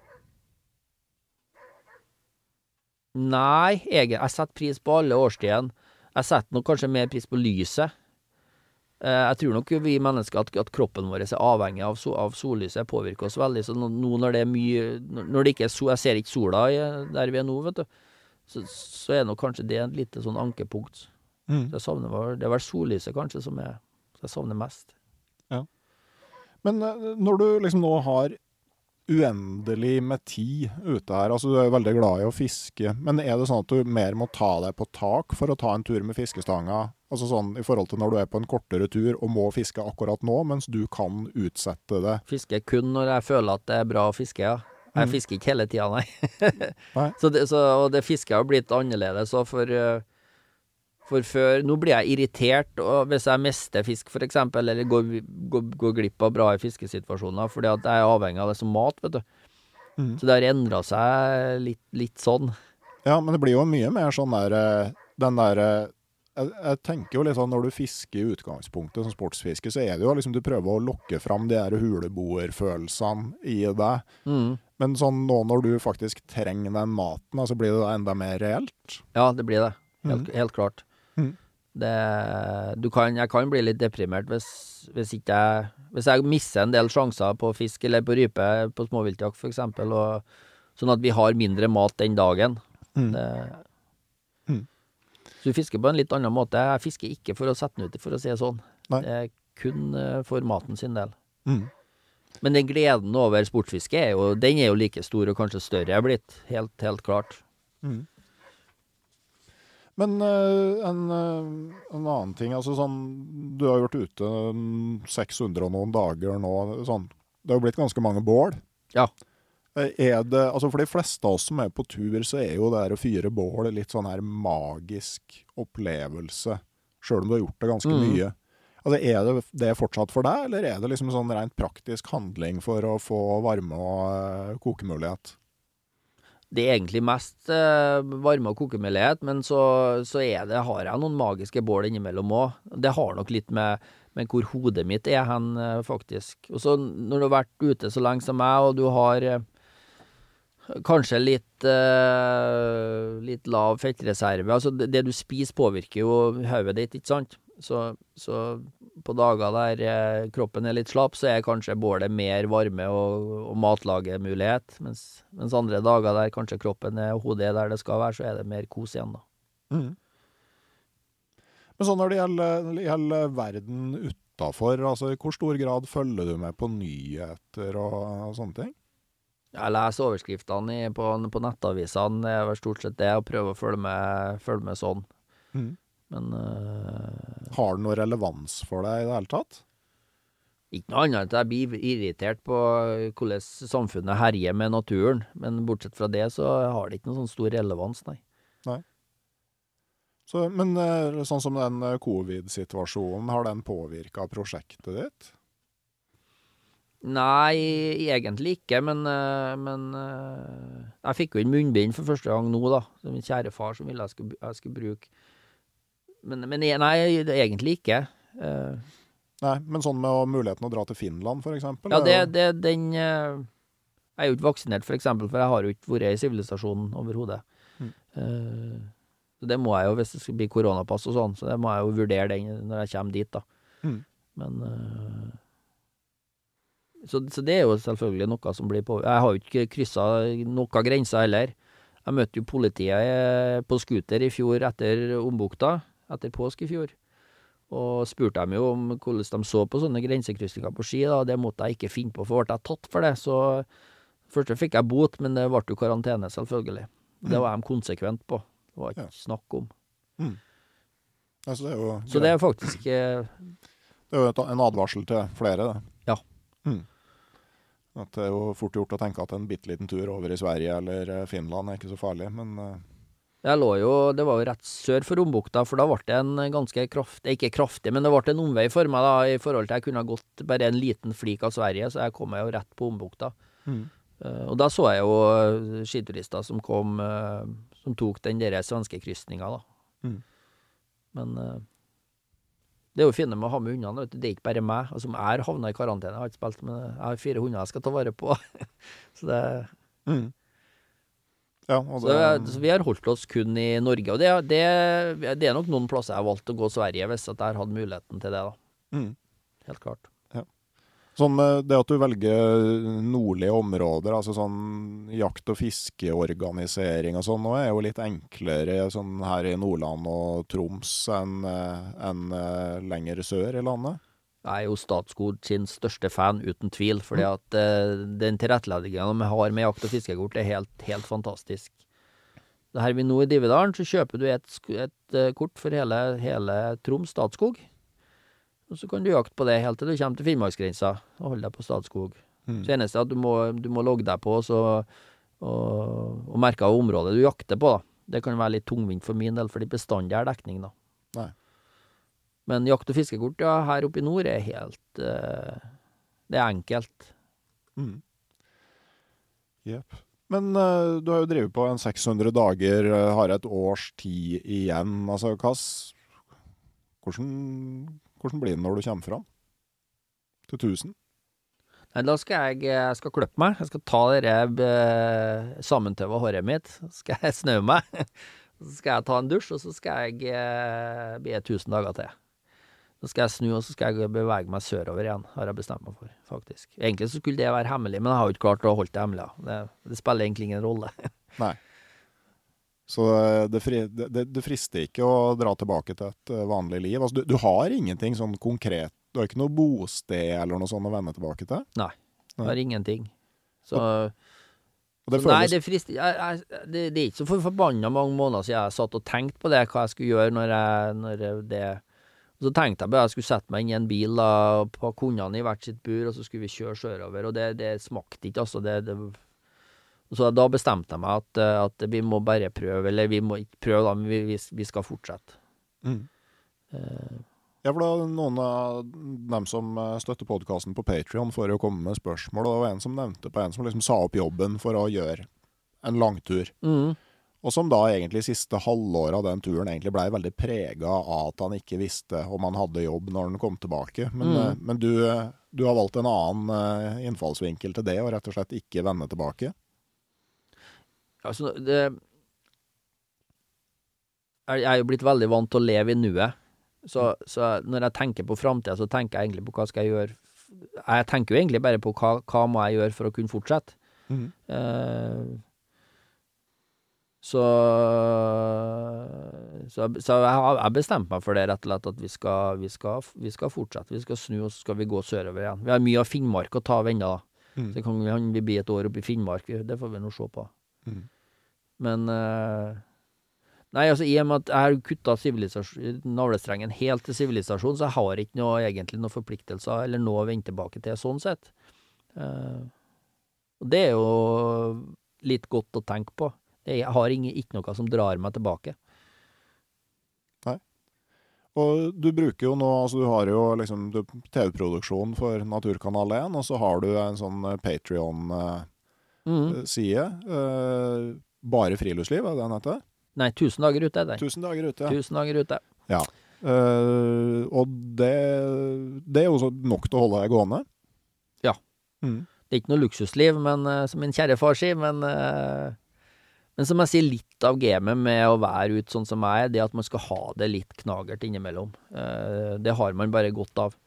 Nei, jeg, jeg setter pris på alle årstidene. Jeg setter nok kanskje mer pris på lyset. Eh, jeg tror nok vi mennesker at, at kroppen vår er avhengig av, so, av sollyset, påvirker oss veldig. Så nå når det er mye, når det ikke er sol, jeg ser ikke sola der vi er nå, vet du, så, så er nok kanskje det et lite sånn ankepunkt. Mm. Så jeg savner, det er vel sollyset kanskje som jeg, jeg savner mest. Ja. Men når du liksom nå har uendelig med tid ute her, altså du er veldig glad i å fiske, men er det sånn at du mer må ta deg på tak for å ta en tur med fiskestanga, altså sånn i forhold til når du er på en kortere tur og må fiske akkurat nå, mens du kan utsette det? Fiske kun når jeg føler at det er bra å fiske, ja. Jeg mm. fisker ikke hele tiden, nei. nei. Så det, så, og det fisket har blitt annerledes, så for... For før, nå blir jeg irritert og hvis jeg mister fisk for eksempel, eller går, går, går glipp av bra i fiskesituasjoner, fordi at jeg er avhengig av det som mat, vet du. Mm. Så det har endret seg litt, litt sånn. Ja, men det blir jo mye mer sånn der, den der, jeg, jeg tenker jo litt sånn, når du fisker i utgangspunktet som sportsfiske, så er det jo liksom, du prøver å lokke fram de her huleboerfølelsene i deg. Mm. Men sånn nå når du faktisk trenger den maten, så blir det da enda mer reelt? Ja, det blir det. Helt, mm. helt klart. Mm. Det, du kan, jeg kan bli litt deprimert hvis, hvis, ikke jeg, hvis jeg misser en del sjanser på fisk eller på rype på småviltjakt for eksempel, og, sånn at vi har mindre mat den dagen. Mm. Det, mm. Så du fisker på en litt annen måte. Jeg fisker ikke for å sette den ut, for å si det sånn. Nei. Det er kun for maten sin del. Mm. Men den gleden over sportsfiske er jo, den er jo like stor og kanskje større er blitt, helt, helt klart. Mm. Men uh, en, uh, en annen ting, altså sånn, du har vært ute seks hundre og noen dager nå, sånn, det har jo blitt ganske mange bål. Ja. Er det, altså for de fleste av oss som er på tur, så er jo det å fyre bål litt sånn her magisk opplevelse, selv om du har gjort det ganske mm. mye. Altså er det, det fortsatt for deg, eller er det liksom sånn rent praktisk handling for å få varme og uh, kokemulighet? Det er egentlig mest eh, varme og kokemulighet, men så, så er det, har jeg noen magiske bål innimellom også. Det har nok litt med, med hvor hodet mitt er hen, eh, faktisk. Og så når du har vært ute så lenge som meg, og du har eh, kanskje litt, eh, litt lav fettreserve, altså det, det du spiser påvirker jo hodet ditt, ikke sant? Så, så på dager der eh, kroppen er litt slapp, så er kanskje bålet mer varme og, og matlagemulighet, mens, mens andre dager der kanskje kroppen er, og hodet er der det skal være, så er det mer kos igjen da. Mm. Men så når det gjelder, gjelder verden utenfor, altså i hvor stor grad følger du med på nyheter og, og sånne ting? Jeg leser overskriftene i, på, på nettavisene, det er vel stort sett det, og prøver å følge med, følge med sånn. Mm. Men uh, har det noe relevans for deg i det hele tatt? Ikke noe annet enn at jeg blir irritert på hvordan samfunnet herjer med naturen, men bortsett fra det så har det ikke noe sånn stor relevans, nei. Nei. Så, men uh, sånn som den covid-situasjonen, har den påvirket prosjektet ditt? Nei, egentlig ikke, men, uh, men uh, jeg fikk jo inn munnbind for første gang nå da, som min kjære far som ville jeg skulle, jeg skulle bruke. Men, men nei, egentlig ikke. Uh, nei, men sånn med muligheten å dra til Finland, for eksempel? Ja, det, det, den... Uh, jeg er jo ikke vaksinert, for eksempel, for jeg har jo ikke vært i sivilisasjonen overhodet. Mm. Uh, så det må jeg jo, hvis det skal bli koronapass og sånn, så det må jeg jo vurdere den når jeg kommer dit, da. Mm. Men... Uh, så, så det er jo selvfølgelig noe som blir på... Jeg har jo ikke krysset noen grenser heller. Jeg møtte jo politiet på scooter i fjor etter Ombukta, etter påsk i fjor, og spurte dem jo om hvordan de så på sånne grensekryssinger på ski, da. Det måtte jeg ikke finne på, for ble jeg tatt for det, så først fikk jeg bot, men det ble jo karantene selvfølgelig. Mm. Det var de konsekvent på, det var ikke ja. Snakk om. Mm. Altså, det er jo så det er faktisk... Eh, det er jo en advarsel til flere, det. Ja. Mm. At det er jo fort gjort å tenke at en bitteliten tur over i Sverige eller Finland er ikke så farlig, men... Jeg lå jo, det var jo rett sør for Ombukta, for da ble det en ganske kraftig, ikke kraftig, men det ble en omvei for meg da, i forhold til jeg kunne ha gått bare en liten flik av Sverige, så jeg kom jo rett på Ombukta. Mm. Uh, og da så jeg jo skiturister som kom, uh, som tok den der svenske krysninga da. Mm. Men uh, det er jo fint med å ha med hundene, det er ikke bare meg, altså, som er havnet i karantene, jeg har ikke spilt, men jeg har fire hunder jeg skal ta vare på, så det... Mm. Ja, og det... så, så vi har holdt oss kun i Norge, og det, det, det er nok noen plasser jeg har valgt å gå Sverige hvis at jeg hadde muligheten til det da. Mm. Helt klart. Ja. Sånn med det at du velger nordlige områder, altså sånn jakt- og fiskeorganisering og sånn, nå er jo litt enklere sånn her i Nordland og Troms enn, enn lenger sør i landet. Jeg er jo Statskog sin største fan, uten tvil, fordi at uh, den tilretteleggingen vi har med jakt- og fiskekort er helt, helt fantastisk. Det her vi nå i Dividalen, så kjøper du et, et uh, kort for hele, hele Troms Statskog, og så kan du jakte på det helt til du kommer til Finnmarksgrensa og holde deg på Statskog. Mm. Så eneste er at du må, du må logge deg på så, og, og merke av området du jakter på. Da. Det kan være litt tungvint for min del, fordi bestandig er dekning da. Men jakt- og fiskekort, ja, her oppe i nord er helt uh, det er enkelt. Mm. Yep. Men uh, du har jo drevet på en seks hundre dager, uh, har et års tid igjen. Altså, hva, hvordan, hvordan blir det når du kommer fram? Til tusen? Nei, da skal jeg, jeg skal klippe meg. Jeg skal ta det sammentøva håret mitt. Så skal jeg snø meg. Så skal jeg ta en dusj, og så skal jeg uh, bli tusen dager til. Så skal jeg snu, og så skal jeg bevege meg sørover igjen, har jeg bestemt meg for, faktisk. Egentlig så skulle det være hemmelig, men jeg har jo ikke klart å holde det hemmelig. Det, det spiller egentlig ingen rolle. Nei. Så det, fri, det, det frister ikke å dra tilbake til et vanlig liv. Altså, du, du har ingenting sånn konkret, du har ikke noe bosted eller noe sånt å vende tilbake til? Nei, jeg har ingenting. Så, og, og det så føles... nei, det frister, jeg, jeg, det, det er ikke så for forbannet mange måneder siden jeg satt og tenkte på det, hva jeg skulle gjøre når, jeg, når det... Så tenkte jeg bare at jeg skulle sette meg inn i en bil da, på kundene i hvert sitt bur, og så skulle vi kjøre sørover, og det, det smakte ikke, altså. Det, det, så da bestemte jeg meg at, at vi må bare prøve, eller vi må ikke prøve da, men vi, vi, vi skal fortsette. Mm. Uh, ja, for da noen av dem som støtter podcasten på Patreon for å komme med spørsmål, og det var en som nevnte på en som liksom sa opp jobben for å gjøre en langtur. Mm. Og som da egentlig siste halvår av den turen egentlig ble veldig preget av at han ikke visste om han hadde jobb når han kom tilbake. Men, Mm. men du, du har valgt en annen innfallsvinkel til det, og rett og slett ikke vende tilbake. Altså, det... Jeg er jo blitt veldig vant til å leve i nuet. Så, så når jeg tenker på fremtiden, så tenker jeg egentlig på hva skal jeg gjøre. Jeg tenker jo egentlig bare på hva, hva må jeg gjøre for å kunne fortsette. Mm. Uh, Så, så, så jeg har jeg bestemt meg for det rett og slett at vi skal, vi, skal, vi skal fortsette. Vi skal snu, og så skal vi gå sørover igjen. Vi har mye av Finnmark å ta av ennå. Mm. Så kan vi, vi bli et år oppe i Finnmark. Det får vi nå se på. Mm. Men uh, nei, altså i og med at jeg har kuttet navlestrengen helt til sivilisasjon, så jeg har ikke noe, egentlig noen forpliktelser eller noe å vende tilbake til sånn sett. Uh, og det er jo litt godt å tenke på. Jeg har ingen, ikke noe som drar meg tilbake. Nei. Og du bruker jo nå, altså du har jo liksom T V-produksjon for Naturkanal én, og så har du en sånn Patreon-side. Mm. Uh, bare friluftsliv, er det den heter? Nei, tusen dager ute er det. Tusen dager ute, ja. Tusen dager ute. Ja. Uh, og det, det er jo så nok til å holde deg gående. Ja. Mm. Det er ikke noe luksusliv, men, uh, som min kjære far sier, men... Uh, Men som jeg sier, litt av gamet med å være ut sånn som jeg er, det at man skal ha det litt knagert innimellom. Eh, det har man bare godt av.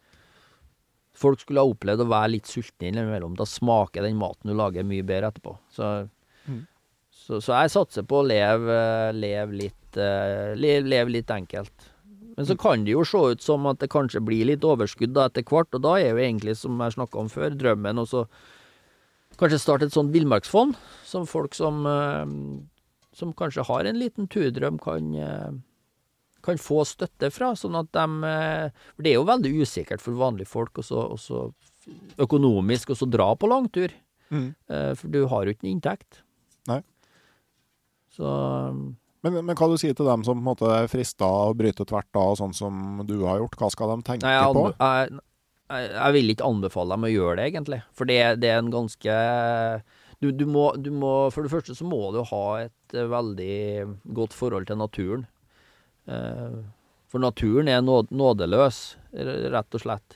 Folk skulle ha opplevd å være litt sultne innimellom. Da smaker den maten du lager mye bedre etterpå. Så, Mm. så, så jeg satser på å leve, leve, litt, uh, leve, leve litt enkelt. Men så kan det jo se ut som at det kanskje blir litt overskudd da etter hvert, og da er jo egentlig, som jeg snakket om før, drømmen også kanskje starte et sånt villmarksfond, som folk som, uh, som kanskje har en liten turdrøm kan, uh, kan få støtte fra, sånn at de, uh, for det er jo veldig usikkert for vanlige folk også, også økonomisk også dra på langtur, Mm. uh, for du har jo ikke en inntekt. Nei. Så... Men, men hva du sier til dem som på en måte er fristet å bryte tvert av, sånn som du har gjort? Hva skal de tenke Nei, jeg, på? jeg, jeg, jeg vil ikke anbefale dem å gjøre det, egentlig. For det, det er en ganske... Du, du, må, du må, for det første så må du ha et veldig godt forhold til naturen. Uh, for naturen er nåd, nådeløs, rett og slett.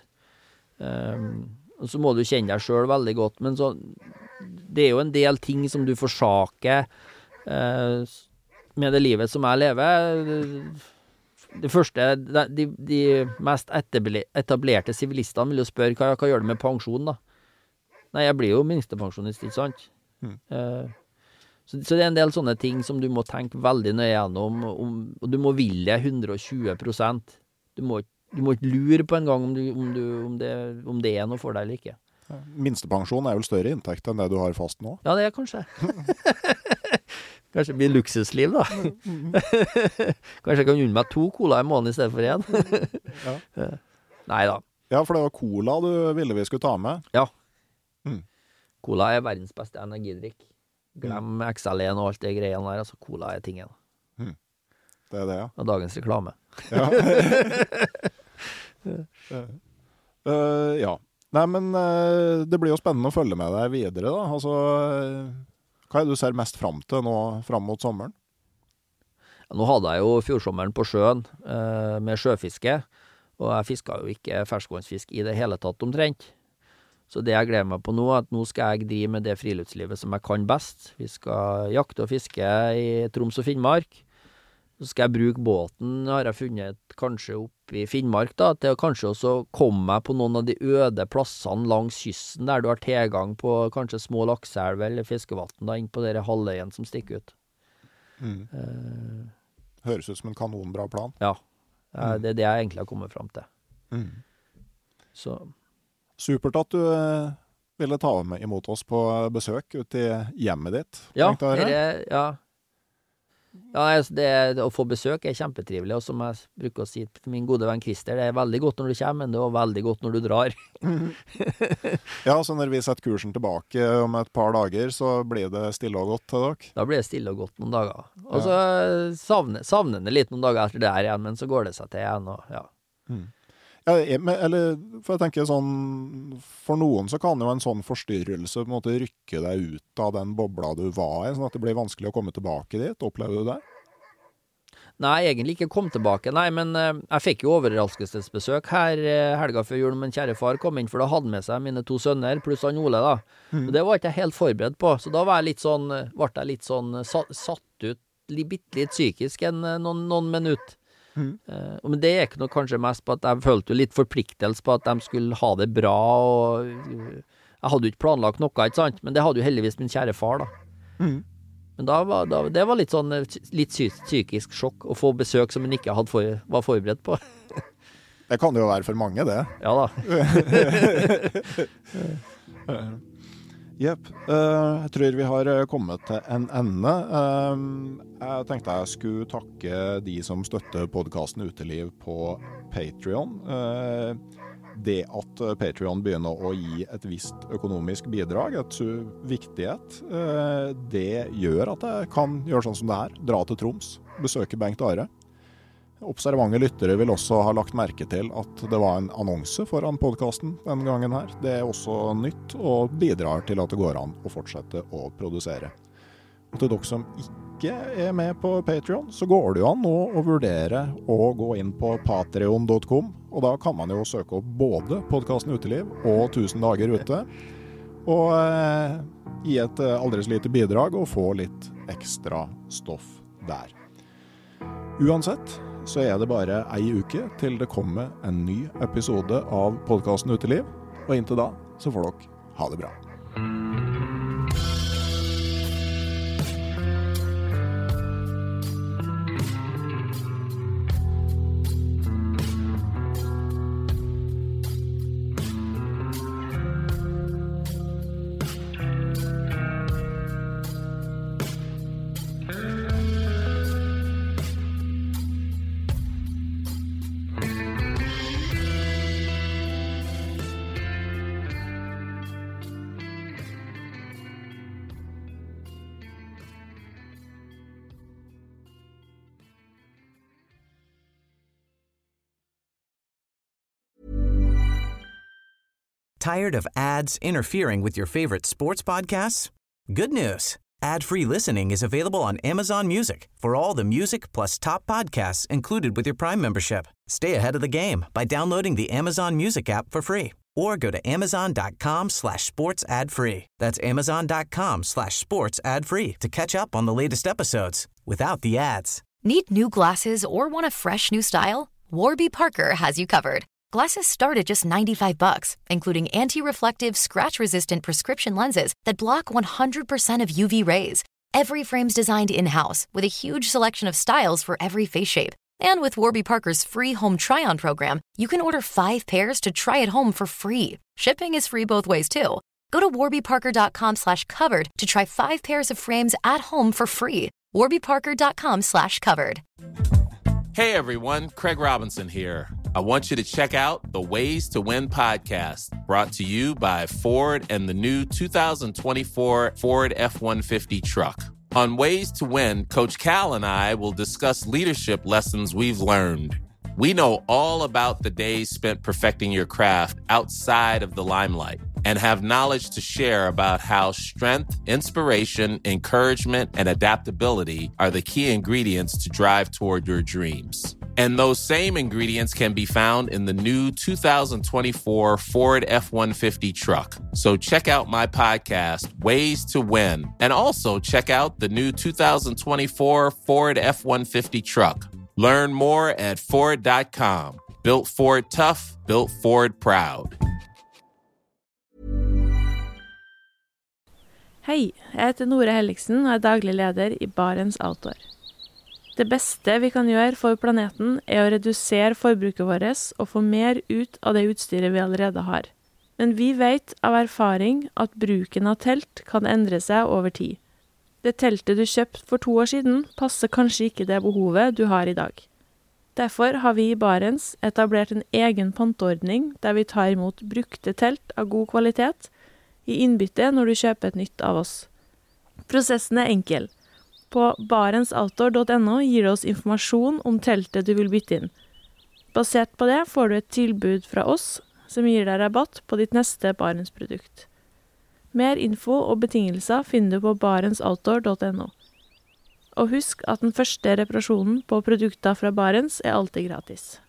Um, og så må du kjenne deg selv veldig godt. Men så, det er jo en del ting som du forsaker uh, med det livet som jeg lever. Det første, de, de mest etablerte sivilistene vil jo spørre, hva, hva gjør du med pensjon da? Nei, jeg blir jo minstepensjonist, ikke sant? Mm. Uh, så, så det er en del sånne ting som du må tenke veldig nøye gjennom, om, og du må ville hundre og tjue prosent. Du må, du må ikke lure på en gang om, du, om, du, om, det, om det er noe for deg eller ikke. Minstepensjon er vel større inntekt enn det du har fast nå? Ja, det er kanskje. Kanskje det blir luksusliv, da. Kanskje jeg kan unne meg to cola i måneden i stedet for en. Ja. Neida. Ja, for det var cola du ville vi skulle ta med. Ja. Mm. Cola er verdens beste energidrikk. Glem X L en og alt det greiene der, altså cola er tingen. Mm. Det er det, ja. Og dagens reklame. Ja. uh, ja. Nei, men uh, det blir jo spennende å følge med deg videre, da. Altså, uh, hva er det du ser mest fram til nå, fram mot sommeren? Ja, nå hadde jeg jo fjordsommeren på sjøen uh, med sjøfiske, og jeg fisket jo ikke ferskvannsfisk i det hele tatt omtrent. Så det jeg gleder meg på nå, er at nå skal jeg drive med det friluftslivet som jeg kan best. Vi skal jakte og fiske i Troms og Finnmark. Så skal jeg bruke båten, har jeg funnet kanskje opp i Finnmark da, til å kanskje også komme meg på noen av de øde plassene langs kysten, der du har tilgang på kanskje små lakseelver eller fiskevatten da, inn på dere halvøyen som stikker ut. Mm. Uh, Høres ut som en kanonbra plan. Ja, uh, det er det jeg egentlig har kommet frem til. Mm. Så... Supert at du eh, ville ta med imot oss på besøk ut i hjemmet ditt. Ja, det er, ja. ja det, å få besøk er kjempetrivelig, og som jeg bruker å si til min gode venn Christer, det er veldig godt når du kommer, men det er veldig godt når du drar. Ja, så når vi setter kursen tilbake om et par dager, så blir det stille og godt til dere? Da blir det stille og godt noen dager. Og så ja. savner, savner det litt noen dager etter det her igjen, men så går det seg til igjen, og ja. Mm. Ja, eller, for jeg tenker sånn, for noen så kan jo en sånn forstyrrelse på en måte rykke deg ut av den bobla du var i, sånn at det blir vanskelig å komme tilbake dit. Opplever du det? Nei, egentlig ikke kom tilbake, nei, men uh, jeg fikk jo overraskelsesbesøk her uh, helga før jul, men kjære far kom inn, for da hadde med seg mine to sønner, pluss han Ole da. Mm. Og det var ikke jeg helt forberedt på, så da var jeg litt sånn, ble jeg litt sånn satt, satt ut, bitte litt psykisk en, noen, noen minutter. Mm. Uh, men det er ikke noe kanskje mest på at jeg følte jo litt forpliktelse på at de skulle ha det bra, og uh, jeg hadde jo ikke planlagt noe, ikke sant? Men det hadde jo heldigvis min kjære far da. Mm. Men da var, da, det var litt sånn litt psykisk sjokk å få besøk som en ikke hadde for, var forberedt på. Det kan jo være for mange, det. Ja da. Jepp. Uh, jeg tror vi har kommet til en ende. Uh, jeg tenkte jeg skulle takke de som støtter podcasten Uteliv på Patreon. Uh, det at Patreon begynner å gi et visst økonomisk bidrag, et viktighet, uh, det gjør at jeg kan gjøre sånn som det her. Dra til Troms, besøke Bengt Are. Observante lyttere vil også ha lagt merke til at det var en annonse foran podcasten denne gangen her. Det er også nytt og bidrar til at det går an å fortsette å produsere. Og til dere som ikke er med på Patreon, så går det jo an nå å vurdere å gå inn på patreon punktum com, og da kan man jo søke opp både podcasten Uteliv og tusen dager ute, og eh, gi et aldri så lite bidrag og få litt ekstra stoff der. Uansett så er det bare ei uke til det kommer en ny episode av podcasten Uteliv, og inntil da så får dere ha det bra. Tired of ads interfering with your favorite sports podcasts? Good news. Ad-free listening is available on Amazon Music for all the music plus top podcasts included with your Prime membership. Stay ahead of the game by downloading the Amazon Music app for free or go to amazon.com slash sports ad free. That's amazon.com slash sports ad free to catch up on the latest episodes without the ads. Need new glasses or want a fresh new style? Warby Parker has you covered. Glasses start at just ninety-five bucks, including anti-reflective, scratch-resistant prescription lenses that block one hundred percent of U V rays. Every frame's designed in-house with a huge selection of styles for every face shape. And with Warby Parker's free home try-on program, you can order five pairs to try at home for free. Shipping is free both ways, too. Go to warbyparker.com slash covered to try five pairs of frames at home for free. warbyparker.com slash covered. Hey, everyone. Craig Robinson here. I want you to check out the Ways to Win podcast, brought to you by Ford and the new two thousand twenty-four Ford F one fifty truck. On Ways to Win, Coach Cal and I will discuss leadership lessons we've learned. We know all about the days spent perfecting your craft outside of the limelight and have knowledge to share about how strength, inspiration, encouragement, and adaptability are the key ingredients to drive toward your dreams. And those same ingredients can be found in the new two thousand twenty-four Ford F one fifty truck. So check out my podcast, Ways to Win, and also check out the new two thousand twenty-four Ford F one fifty truck. Learn more at Ford dot com. Built Ford tough, built Ford proud. Hei, jeg heter Nore Helliksen og er daglig leder i Barents Outdoor. Det beste vi kan gjøre for planeten er å redusere forbruket vårt og få mer ut av det utstyret vi allerede har. Men vi vet av erfaring at bruken av telt kan endre seg over tid. Det teltet du kjøpte for to år siden passer kanskje ikke det behovet du har i dag. Derfor har vi i Barents etablert en egen panteordning der vi tar imot brukte telt av god kvalitet i innbytte når du kjøper et nytt av oss. Prosessen er enkel. På barents outdoor dot no gir du oss informasjon om teltet du vil bytte inn. Basert på det får du et tilbud fra oss som gir deg rabatt på ditt neste Barents produkt. Mer info og betingelser finner du på barents outdoor dot no. Og husk at den første reparasjonen på produkter fra Barents er alltid gratis.